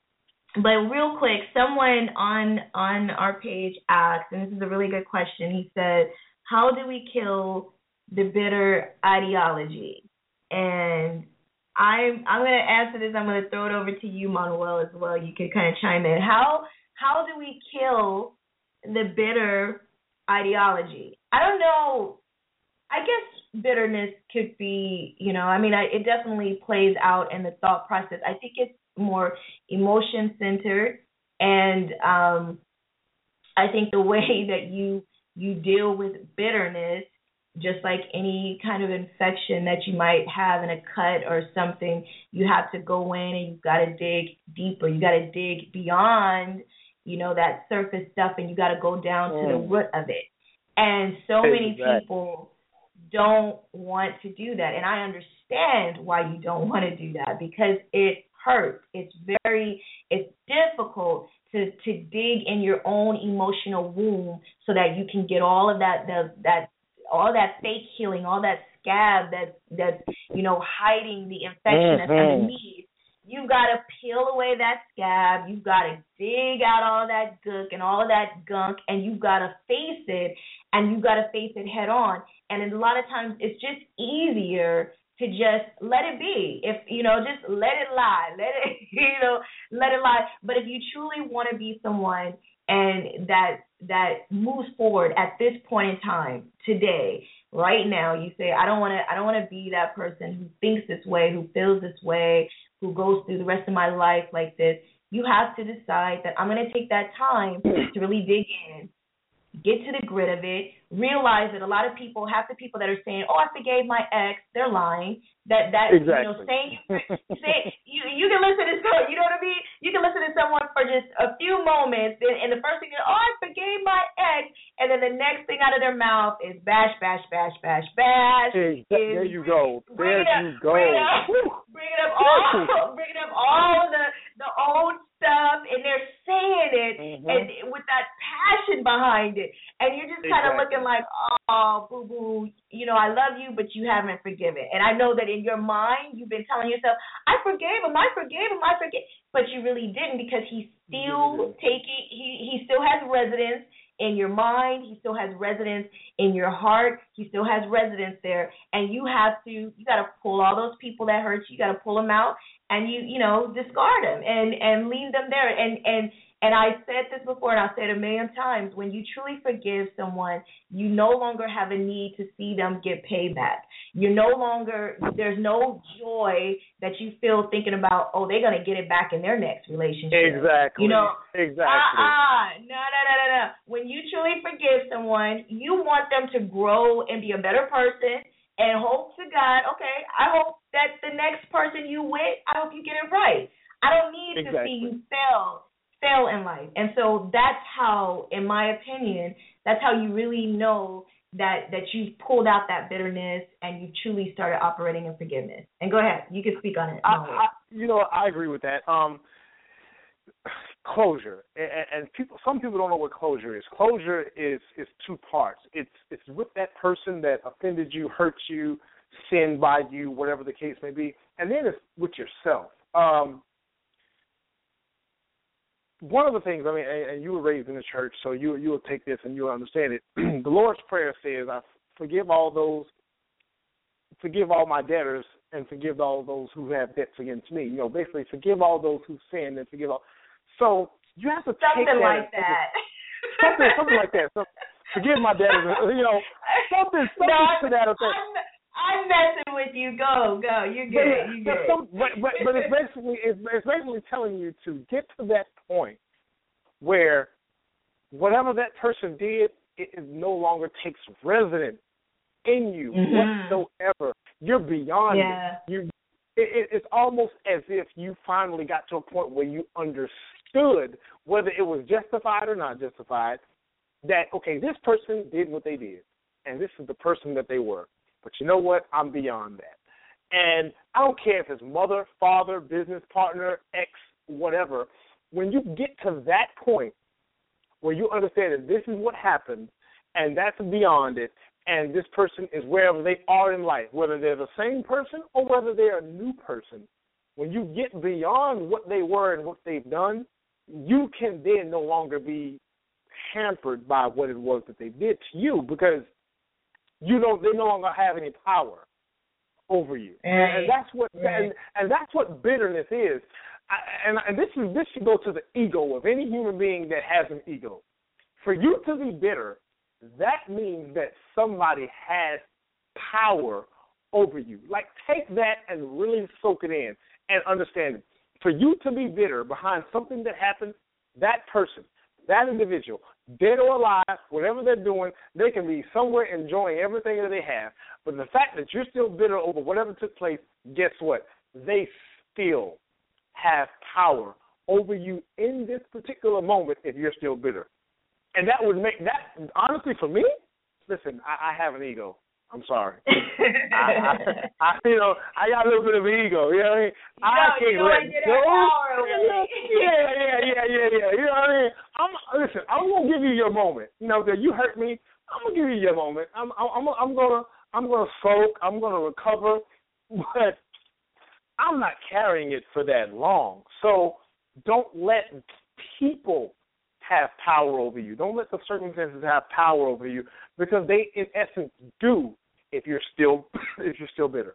But real quick, someone on on our page asked, and this is a really good question. He said, how do we kill the bitter ideology? And I'm I'm going to answer this. I'm going to throw it over to you, Manuel, as well. You can kind of chime in. How how do we kill the bitter ideology? I don't know. I guess bitterness could be, you know, I mean, I, it definitely plays out in the thought process. I think it's more emotion centered, and um, I think the way that you you deal with bitterness, just like any kind of infection that you might have in a cut or something, you have to go in and you've got to dig deeper. You got to dig beyond, you know, that surface stuff, and you got to go down mm. to the root of it. And so many exactly. people don't want to do that, and I understand why you don't want to do that, because it hurts. It's very, it's difficult to to dig in your own emotional womb so that you can get all of that the, that all that fake healing, all that scab that that's you know hiding the infection that's mm-hmm. underneath. You've got to peel away that scab. You've got to dig out all that gook and all of that gunk, and you've got to face it, and you've got to face it head on. And a lot of times it's just easier to just let it be. If, you know, just let it lie. Let it, you know, let it lie. But if you truly want to be someone and that that moves forward at this point in time, today, right now, you say, I don't want to I don't want to be that person who thinks this way, who feels this way, who goes through the rest of my life like this. You have to decide that I'm going to take that time to really dig in, get to the grit of it, realize that a lot of people, half the people that are saying, oh, I forgave my ex, they're lying. That, that exactly. you know, saying, say, you, you can listen to someone, you know what I mean? You can listen to someone for just a few moments, and, and the first thing is, oh, I forgave my ex, and then the next thing out of their mouth is bash, bash, bash, bash, bash. Hey, there you go. There you up, go. Bring up, bring it up all, bring it up all the, the old stuff, and they're saying it mm-hmm. and with that passion behind it, and you're just kind of exactly. looking like, oh, boo boo, you know, I love you, but you haven't forgiven. And I know that in your mind you've been telling yourself, I forgave him, I forgave him, I forgave, but you really didn't, because he's still taking, he, he still has residence in your mind. He still has residence in your heart. He still has residence there. And you have to, you got to pull all those people that hurt you. You got to pull them out and you, you know, discard them and, and leave them there. And, and, and I said this before, and I'll say it a million times, when you truly forgive someone, you no longer have a need to see them get payback. You're no longer, there's no joy that you feel thinking about, oh, they're going to get it back in their next relationship. Exactly. You know, exactly. Uh-uh. No, no, no, no, no. When you truly forgive someone, you want them to grow and be a better person and hope to God, okay, I hope that the next person you with, I hope you get it right. I don't need exactly. to see you fail. fail in life. And so that's how, in my opinion, that's how you really know that, that you've pulled out that bitterness and you truly started operating in forgiveness. And go ahead. You can speak on it. I, I, you know, I agree with that. Um, closure. And, and people, some people don't know what closure is. Closure is, is two parts. It's, it's with that person that offended you, hurt you, sinned by you, whatever the case may be. And then it's with yourself. Um, One of the things, I mean, and you were raised in the church, so you you will take this and you'll understand it. The Lord's Prayer says, I forgive all those, forgive all my debtors, and forgive all those who have debts against me. You know, basically, forgive all those who sin and forgive all. So you have to something take that. Like that. Something something like that. So forgive my debtors, you know, something, something no, to that effect. I'm, I'm messing with you. Go, go. You're good. You're good. But, but, but, but it's basically it's, it's basically telling you to get to that point where whatever that person did, it, it no longer takes residence in you mm-hmm. whatsoever. You're beyond yeah. it. You, it. It's almost as if you finally got to a point where you understood whether it was justified or not justified. That okay, this person did what they did, and this is the person that they were. But you know what? I'm beyond that. And I don't care if it's mother, father, business partner, ex, whatever. When you get to that point where you understand that this is what happened and that's beyond it, and this person is wherever they are in life, whether they're the same person or whether they're a new person, when you get beyond what they were and what they've done, you can then no longer be hampered by what it was that they did to you because you know they no longer have any power over you, right. and that's what right. and, and that's what bitterness is. I, and, and this is this should go to the ego of any human being that has an ego. For you to be bitter, that means that somebody has power over you. Like take that and really soak it in and understand it. For you to be bitter behind something that happened, that person, that individual, dead or alive, whatever they're doing, they can be somewhere enjoying everything that they have. But the fact that you're still bitter over whatever took place, guess what? They still have power over you in this particular moment if you're still bitter. And that would make that, honestly, for me, listen, I, I have an ego. I'm sorry. I, I, I, you know, I got a little bit of an ego. You know what I mean? You I know, can't you let go. Yeah, yeah, yeah, yeah, yeah. You know what I mean? I'm listen. I'm gonna give you your moment. You know that you hurt me. I'm gonna give you your moment. I'm, I'm, I'm gonna, I'm gonna soak. I'm gonna recover, but I'm not carrying it for that long. So don't let people have power over you. Don't let the circumstances have power over you because they, in essence, do if you're still if you're still bitter.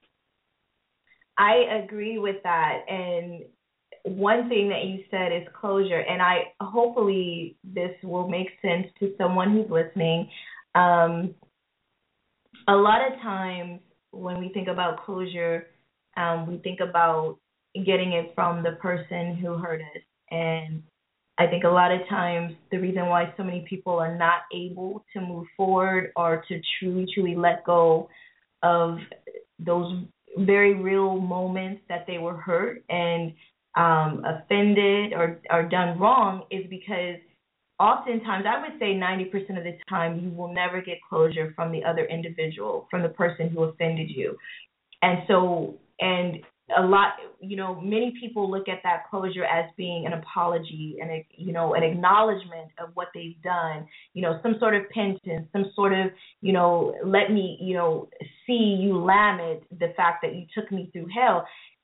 I agree with that. And one thing that you said is closure. And I hopefully this will make sense to someone who's listening. Um, a lot of times when we think about closure, um, we think about getting it from the person who hurt us. And I think a lot of times the reason why so many people are not able to move forward or to truly, truly let go of those very real moments that they were hurt and um, offended or, or done wrong is because oftentimes, I would say ninety percent of the time, you will never get closure from the other individual, from the person who offended you. And so, and a lot, you know, many people look at that closure as being an apology and, a, you know, an acknowledgement of what they've done, you know, some sort of penitence, some sort of, you know, let me, you know, see you lament the fact that you took me through hell.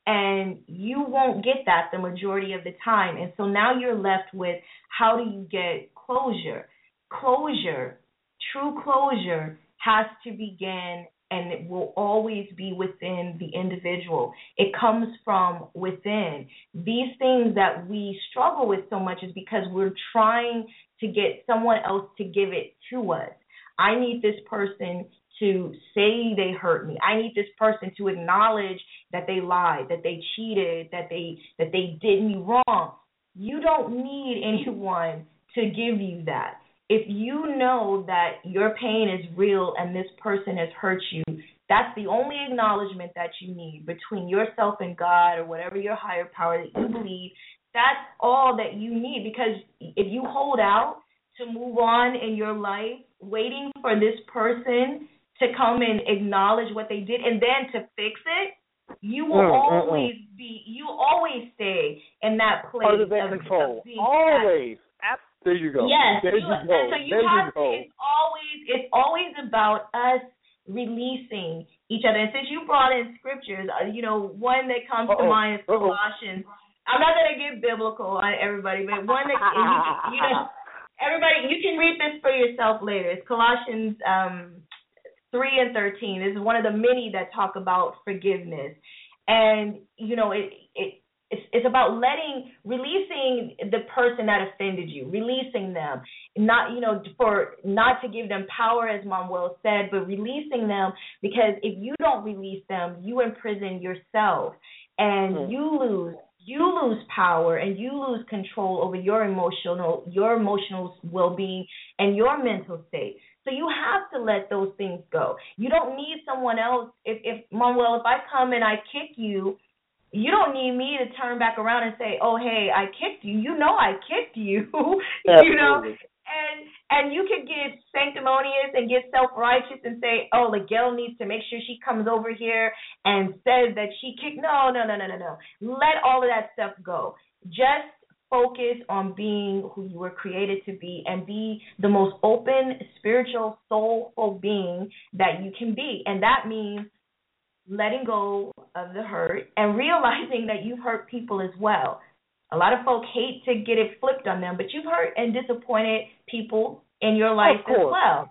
And you won't get that the majority of the time. And so now you're left with, how do you get closure? Closure, true closure, has to begin, and it will always be within the individual. It comes from within. These things that we struggle with so much is because we're trying to get someone else to give it to us. I need this person to say they hurt me. I need this person to acknowledge that they lied, that they cheated, that they that they did me wrong. You don't need anyone to give you that. If you know that your pain is real and this person has hurt you, that's the only acknowledgement that you need between yourself and God, or whatever your higher power that you believe. That's all that you need, because if you hold out to move on in your life, waiting for this person to come and acknowledge what they did and then to fix it, you will mm, always mm, mm. be, you always stay in that place of, of control. Being always. At, there you go. Yes. There you, you go. So you there have you go. To, it's always, it's always about us releasing each other. And since you brought in scriptures, uh, you know, one that comes Uh-oh. to mind is Colossians. Uh-oh. I'm not going to get biblical on everybody, but one that, you, you know, everybody, you can read this for yourself later. It's Colossians um, three and thirteen. This is one of the many that talk about forgiveness. And, you know, it, it it's, it's about letting, releasing the person that offended you, releasing them, not, you know, for not to give them power, as Manuel said, but releasing them, because if you don't release them, you imprison yourself, and mm-hmm. you lose. You lose power, and you lose control over your emotional, your emotional well-being and your mental state. So you have to let those things go. You don't need someone else. If, if Manuel, if I come and I kick you, you don't need me to turn back around and say, "Oh, hey, I kicked you." You know I kicked you. You know, and and you could get sanctimonious and get self-righteous and say, "Oh, Ligel needs to make sure she comes over here and says that she kicked." No, no, no, no, no, no. Let all of that stuff go. Just focus on being who you were created to be, and be the most open, spiritual, soulful being that you can be. And that means letting go of the hurt and realizing that you've hurt people as well. A lot of folk hate to get it flipped on them, but you've hurt and disappointed people in your life as well.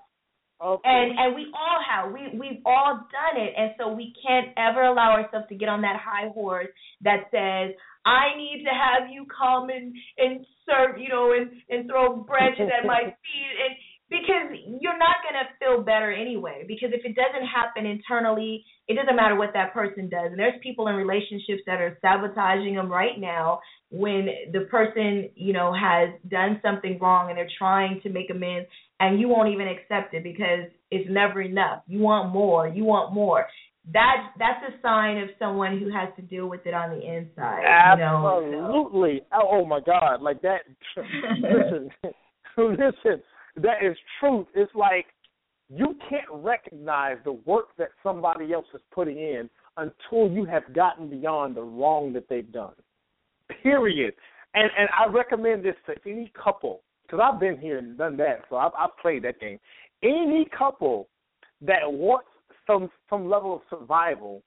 And and we all have. We, we've all done it. And so we can't ever allow ourselves to get on that high horse that says, I need to have you come and, and serve, you know, and, and throw branches at my feet. And because you're not going to feel better anyway. Because if it doesn't happen internally, it doesn't matter what that person does. And there's people in relationships that are sabotaging them right now when the person, you know, has done something wrong and they're trying to make amends, and you won't even accept it because it's never enough. You want more. You want more. That, that's a sign of someone who has to deal with it on the inside. Absolutely. You know? Oh, my God. Like that. Listen, listen. That is truth. It's like you can't recognize the work that somebody else is putting in until you have gotten beyond the wrong that they've done. Period. And and I recommend this to any couple, because I've been here and done that, so I've, I've played that game. Any couple that wants some some level of survival,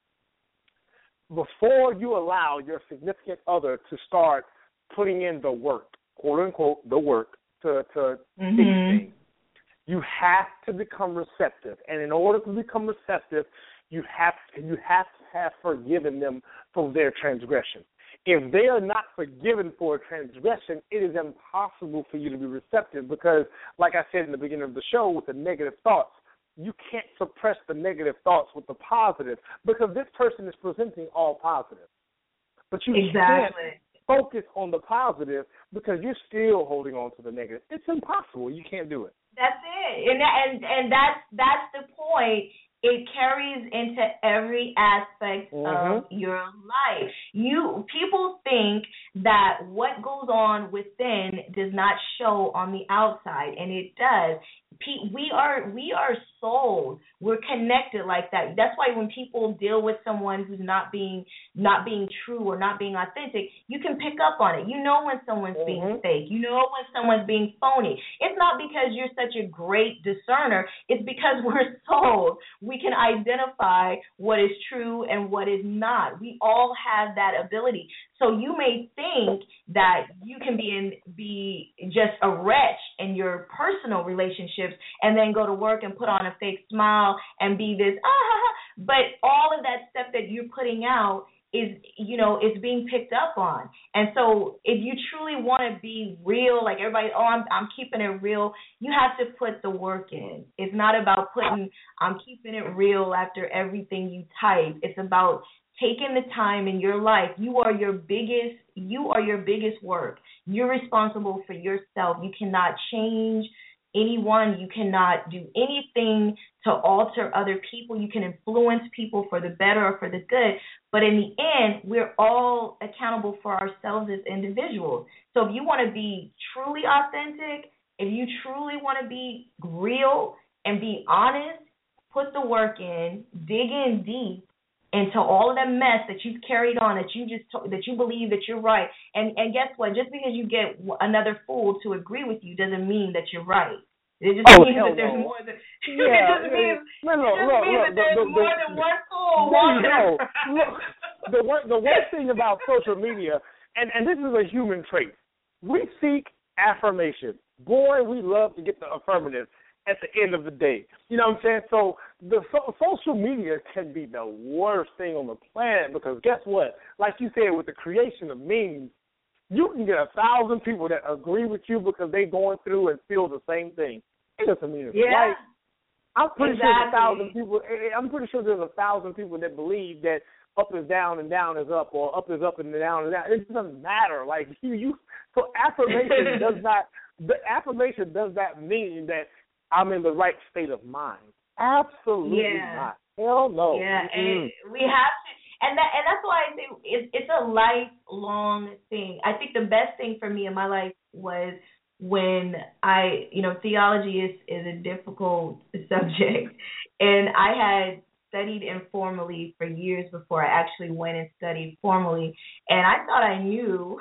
before you allow your significant other to start putting in the work, quote unquote, the work, to, to mm-hmm. fix things, you have to become receptive. And in order to become receptive, you have you have to have forgiven them for their transgression. If they are not forgiven for a transgression, it is impossible for you to be receptive because, like I said in the beginning of the show, with the negative thoughts, you can't suppress the negative thoughts with the positive because this person is presenting all positive. But you exactly. can't focus on the positive because you're still holding on to the negative. It's impossible. You can't do it. That's it. And and, and that's, that's the point. It carries into every aspect mm-hmm. of your life. You people think that what goes on within does not show on the outside, and it does. we are we are souls. We're connected like that. That's why when people deal with someone who's not being not being true or not being authentic, you can pick up on it. You know when someone's mm-hmm. being fake. You know when someone's being phony. It's not because you're such a great discerner. It's because we're souls. We can identify what is true and what is not. We all have that ability. So you may think that you can be in, be just a wretch in your personal relationships and then go to work and put on a fake smile and be this, ah, but all of that stuff that you're putting out is, you know, it's being picked up on. And so if you truly want to be real, like everybody, oh, I'm, I'm keeping it real, you have to put the work in. It's not about putting, I'm keeping it real after everything you type. It's about taking the time in your life. You are your biggest, you are your biggest work. You're responsible for yourself. You cannot change anyone. You cannot do anything to alter other people. You can influence people for the better or for the good. But in the end, we're all accountable for ourselves as individuals. So if you want to be truly authentic, if you truly want to be real and be honest, put the work in, dig in deep into all of that mess that you've carried on, that you just that you believe that you're right. And and guess what? Just because you get another fool to agree with you doesn't mean that you're right. It just oh, means that there's no. more than yeah, it just means, no, no, it just look, means look, that there's the, the, more the, than one fool no, walking no. around. Look, the one the one thing about social media, and, and this is a human trait, we seek affirmation. Boy, we love to get the affirmative at the end of the day. You know what I'm saying? So the so, social media can be the worst thing on the planet because guess what? Like you said, with the creation of memes, you can get a thousand people that agree with you because they're going through and feel the same thing. It doesn't mean it's yeah. right. I'm pretty exactly. sure there's a thousand people. I'm pretty sure there's a thousand people that believe that up is down and down is up, or up is up and down is down. It doesn't matter. Like you, you. So affirmation does not. The affirmation does not mean that I'm in the right state of mind. Absolutely yeah. not. Hell no. Yeah, mm-hmm. and we have to, and that, and that's why I think it's, it's a lifelong thing. I think the best thing for me in my life was when I, you know, theology is, is a difficult subject, and I had studied informally for years before I actually went and studied formally, and I thought I knew.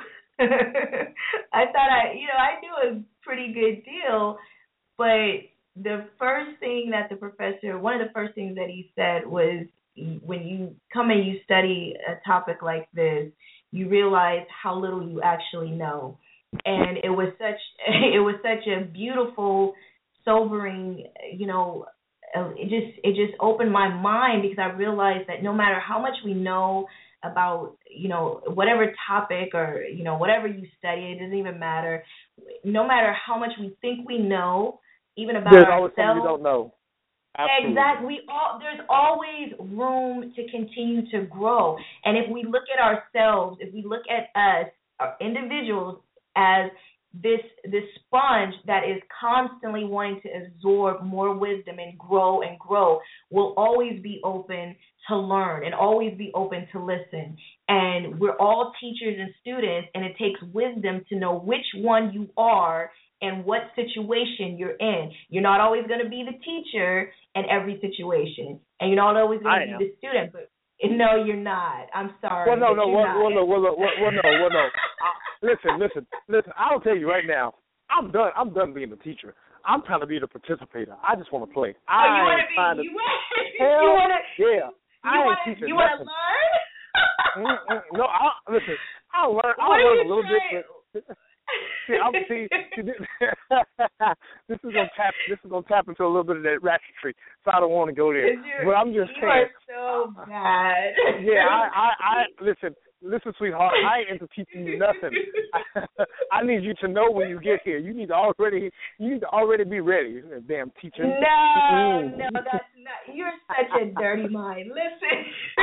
I thought I, you know, I knew a pretty good deal, but the first thing that the professor, one of the first things that he said was, when you come and you study a topic like this, you realize how little you actually know. And it was such, it was such a beautiful, sobering, you know, it just, it just opened my mind because I realized that no matter how much we know about, you know, whatever topic or, you know, whatever you study, it doesn't even matter. No matter how much we think we know, even about there's ourselves. There's always something you don't know. Absolutely. Exactly. We all, there's always room to continue to grow. And if we look at ourselves, if we look at us, our individuals, as this this sponge that is constantly wanting to absorb more wisdom and grow and grow, we'll always be open to learn and always be open to listen. And we're all teachers and students, and it takes wisdom to know which one you are and what situation you're in. You're not always going to be the teacher in every situation, and you're not always going to be the student. But no, you're not. I'm sorry. Well, no, no, well, well, no, well, no, well, no, well, no. I, listen, listen, listen. I'll tell you right now. I'm done. I'm done being the teacher. I'm trying to be the participator. I just want to play. Oh, you want to be? To, you want? Hell, you want to? Yeah. You I want ain't teaching You want to nothing. learn? no, I listen. I'll learn. I'll what learn are a little trying? bit. But, see, I'm see. see this, this is gonna tap. This is gonna tap into a little bit of that ratchetry. So I don't want to go there. But I'm just you saying. You are so bad. Yeah, I, I, I listen. Listen, sweetheart, I ain't into teaching you nothing. I, I need you to know when you get here. You need to already, you need to already be ready. Damn teacher. No, mm. no, that's not. You're such a dirty mind. Listen.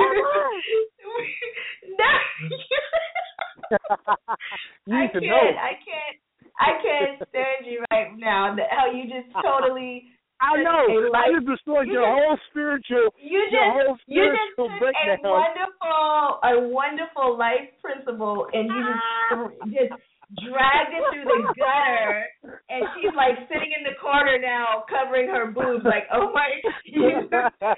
no. you need I to can't, know. I can't. I can't stand you right now. How you just totally. I know. I just destroyed you your just, whole spiritual. You just, your whole you just spiritual took breakdown. a wonderful, a wonderful life principle, and you just, just dragged it through the gutter, and she's like sitting in the corner now, covering her boobs, like, oh my, excuse,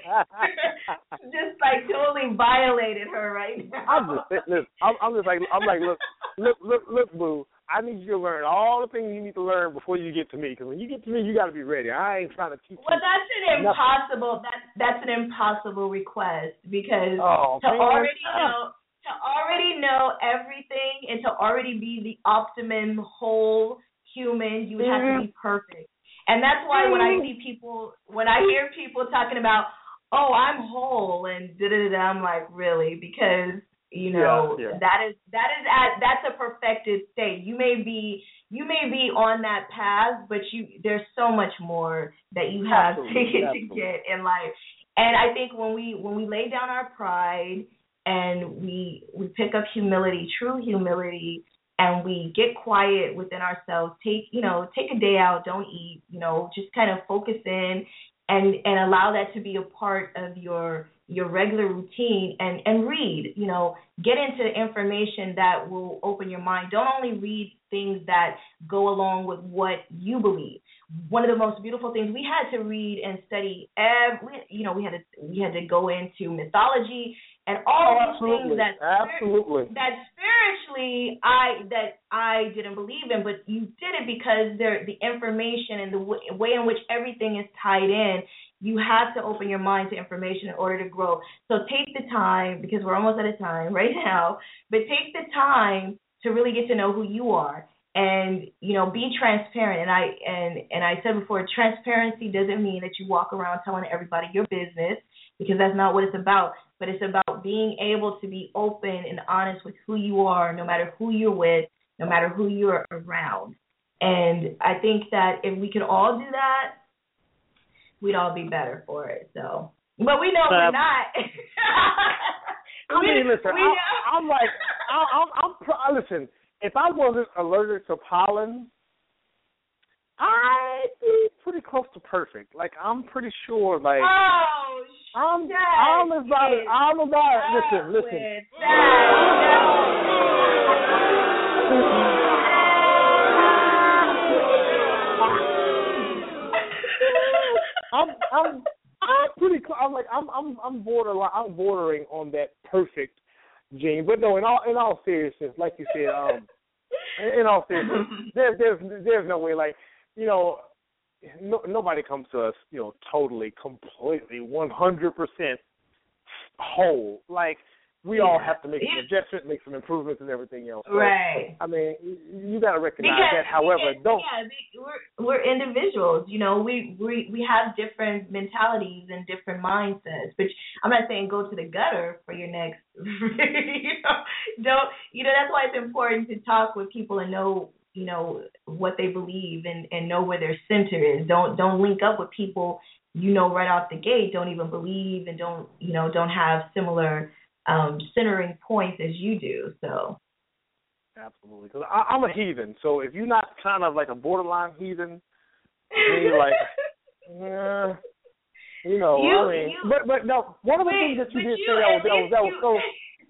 just like totally violated her right now. I'm just, listen, I'm, I'm just like, I'm like, look, look, look, look, boo. I need you to learn all the things you need to learn before you get to me. Because when you get to me, you got to be ready. I ain't trying to teach well, you. Well, that's an nothing. impossible. That's that's an impossible request because oh, to man. already know to already know everything and to already be the optimum whole human, you would have to be perfect. And that's why when I see people, when I hear people talking about, oh, I'm whole and da da da, I'm like, really? Because you know yeah, yeah. that is that is at that's a perfected state. You may be you may be on that path, but you there's so much more that you have absolutely, to get absolutely. to get in life. And I think when we when we lay down our pride and we we pick up humility, true humility, and we get quiet within ourselves, take you know take a day out, don't eat, you know, just kind of focus in and and allow that to be a part of your your regular routine and, and read, you know, get into information that will open your mind. Don't only read things that go along with what you believe. One of the most beautiful things, we had to read and study every, you know, we had to we had to go into mythology and all oh, these absolutely. things that absolutely. that spiritually I that I didn't believe in, but you did it because there the information and the w- way in which everything is tied in. You have to open your mind to information in order to grow. So take the time, because we're almost out of time right now, but take the time to really get to know who you are and, you know, be transparent. And I and, and I said before, transparency doesn't mean that you walk around telling everybody your business, because that's not what it's about. But it's about being able to be open and honest with who you are, no matter who you're with, no matter who you're around. And I think that if we could all do that, we'd all be better for it. So, but we know uh, we're not. I mean, we, listen, we I, I'm like, I, I'm, I'm pro- listen. If I wasn't allergic to pollen, I'd be pretty close to perfect. Like, I'm pretty sure. Like, oh, I'm, I'm about it. I'm about it. Listen, listen. I'm I'm I'm pretty close. I'm like I'm I'm I'm borderline. I'm bordering on that perfect gene. But no, in all in all seriousness, like you said, um, in, in all seriousness, there's there's there's no way. Like you know, no, nobody comes to us, you know, totally, completely, one hundred percent whole. Like we yeah. all have to make some adjustments, make some improvements, and everything else. So, right. I mean, you got to recognize because, that. However, because, don't. Yeah, we're we're individuals. You know, we we we have different mentalities and different mindsets. But I'm not saying go to the gutter for your next. you know, don't. You know, that's why it's important to talk with people and know, you know, what they believe and, and know where their center is. Don't don't link up with people you know right off the gate don't even believe and don't you know don't have similar um, centering points as you do. So absolutely, because I'm a heathen. So if you're not kind of like a borderline heathen, you're like, yeah, you know, you, I mean, you, but but no, one of the wait, things that you did you, say that was that was, that was so.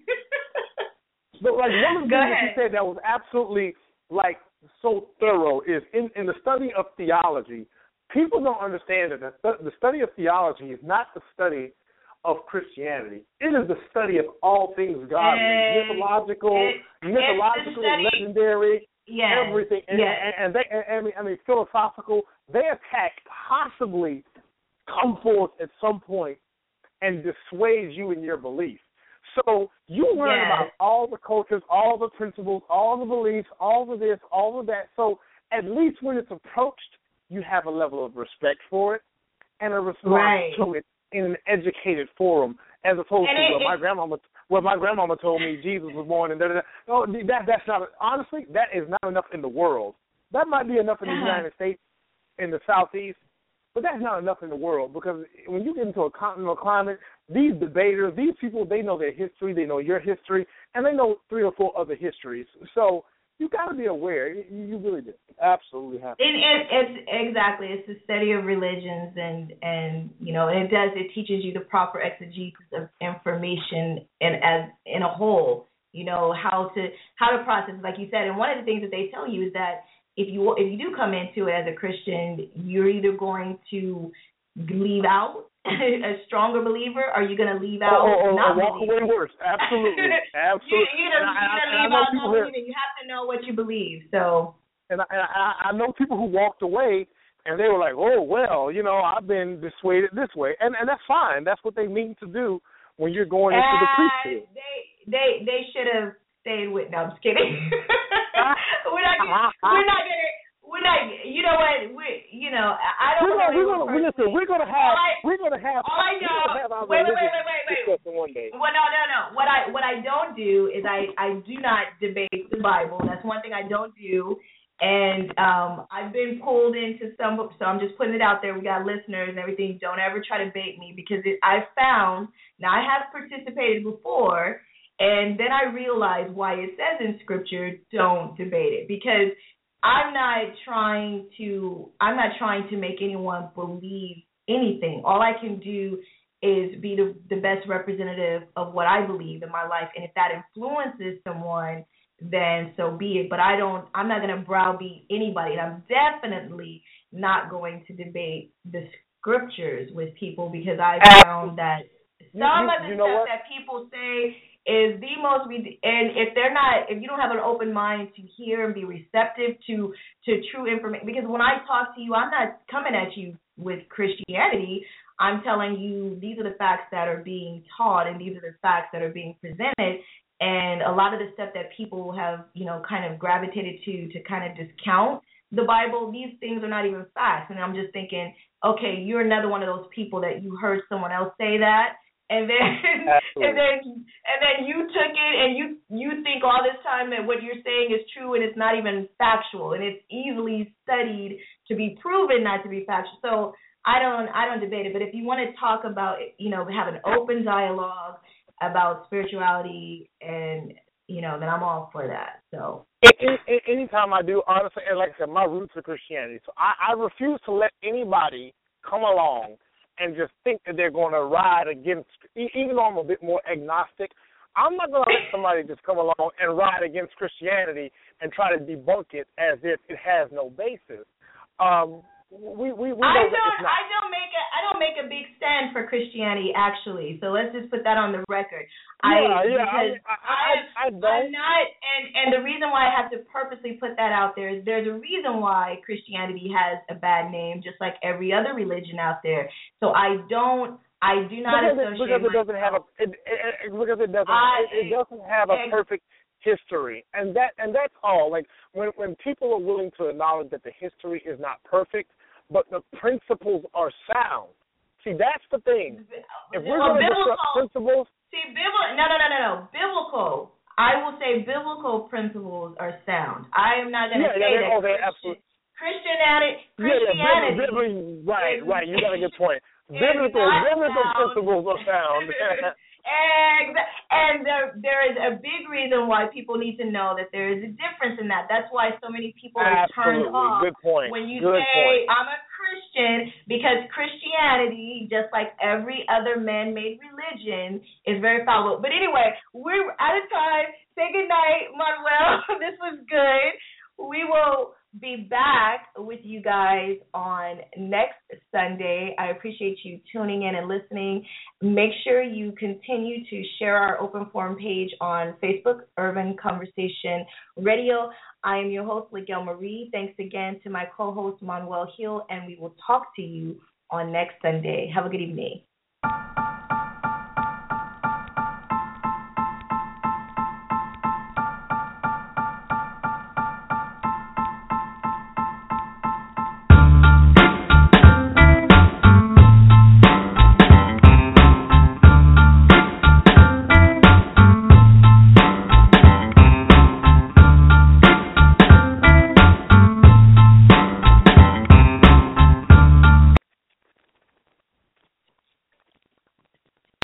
But like one of the Go things ahead. that you said that was absolutely like so thorough is in, in the study of theology. People don't understand that the, the study of theology is not the study of Christianity. It is the study of all things godly, and mythological, it, mythological, study, legendary, yes, everything. And, yes. and, and they, and, I mean, I mean, philosophical. They attack possibly come forth at some point and dissuade you in your belief. So you learn yes. about all the cultures, all the principles, all the beliefs, all of this, all of that. So at least when it's approached, you have a level of respect for it and a response right. to it in an educated forum, as opposed and to it, what my grandmama, what my grandmama told me Jesus was born and da da da. No, that that's not honestly that is not enough in the world. That might be enough in the uh-huh. United States, in the Southeast, but that's not enough in the world, because when you get into a continental climate, these debaters, these people, they know their history, they know your history, and they know three or four other histories. So you got to be aware. You, you really do. Absolutely have to. It, it, it's exactly. It's the study of religions, and and you know, and it does. It teaches you the proper exegesis of information, and as in a whole, you know, how to how to process, like you said. And one of the things that they tell you is that if you if you do come into it as a Christian, you're either going to leave out a stronger believer, or you're going to leave out or, or, not or walk away worse. Absolutely, absolutely. you, you're going to leave out not believing. You have to know what you believe. So, and I, and I, I know people who walked away and they were like, "Oh well, you know, I've been dissuaded this way," and and that's fine. That's what they mean to do when you're going into and the priesthood. They they they should have stayed with. No, I'm just kidding. we're not. We're not gonna. We're not. You know what? We. You know. I don't. We're gonna. We're gonna. We listen. We're gonna have. I, we're gonna have. All I know. Wait, wait, wait, wait, wait, wait. One day. Well, no, no, no. What I what I don't do is I I do not debate the Bible. That's one thing I don't do. And um, I've been pulled into some, so I'm just putting it out there. We got listeners and everything. Don't ever try to bait me, because it, I found, now I have participated before, and then I realized why it says in Scripture, don't debate it. Because I'm not trying to, I'm not trying to make anyone believe anything. All I can do is be the, the best representative of what I believe in my life. And if that influences someone, then so be it. But I don't, I'm not going to browbeat anybody. And I'm definitely not going to debate the scriptures with people, because I found that some you, of the you stuff what? that people say is the most, and if they're not, if you don't have an open mind to hear and be receptive to, to true information, because when I talk to you, I'm not coming at you with Christianity. I'm telling you, these are the facts that are being taught, and these are the facts that are being presented. And a lot of the stuff that people have, you know, kind of gravitated to to kind of discount the Bible, these things are not even facts. And I'm just thinking, okay, you're another one of those people that you heard someone else say that, and then and then and then you took it and you you think all this time that what you're saying is true, and it's not even factual, and it's easily studied to be proven not to be factual. So I don't I don't debate it. But if you want to talk about, you know, have an open dialogue about spirituality, and you know, then I'm all for that. So any, anytime I do, honestly, and like I said, my roots are Christianity, so I, I refuse to let anybody come along and just think that they're going to ride against, even though I'm a bit more agnostic, I'm not going to let somebody just come along and ride against Christianity and try to debunk it as if it has no basis. Um, we we, we I know don't it's not. I don't make a I don't make a big stand for Christianity, actually. So let's just put that on the record. Yeah, I, yeah. Because I, I, I, I don't. I'm not, and and the reason why I have to purposely put that out there is there's a reason why Christianity has a bad name, just like every other religion out there. So I don't. I do not because associate it, because it doesn't have a it, it, it, because it doesn't I, it, it doesn't have a perfect history, and that and that's all. Like when when people are willing to acknowledge that the history is not perfect, but the principles are sound. See, that's the thing. If we're well, going to discuss principles, see, biblical. No, no, no, no, no. Biblical. I will say biblical principles are sound. I am not going to yeah, say yeah, that. Oh, they absolutely. Christianity. Christianity. Yeah, yeah, biblical, right, right. You got a good point. Biblical, biblical principles are sound. And, and there, there is a big reason why people need to know that there is a difference in that. That's why so many people are Absolutely. turned off Good point. when you Good say, point. I'm a Christian, because Christianity, just like every other man-made religion, is very fallible. But anyway, we're out of time. Say good night, Manuel. This was good. We will be back with you guys on next Sunday. I appreciate you tuning in and listening. Make sure you continue to share our open forum page on Facebook, Urban Conversation Radio. I am your host, Ligel Marie. Thanks again to my co-host, Manuel Hill, and we will talk to you on next Sunday. Have a good evening.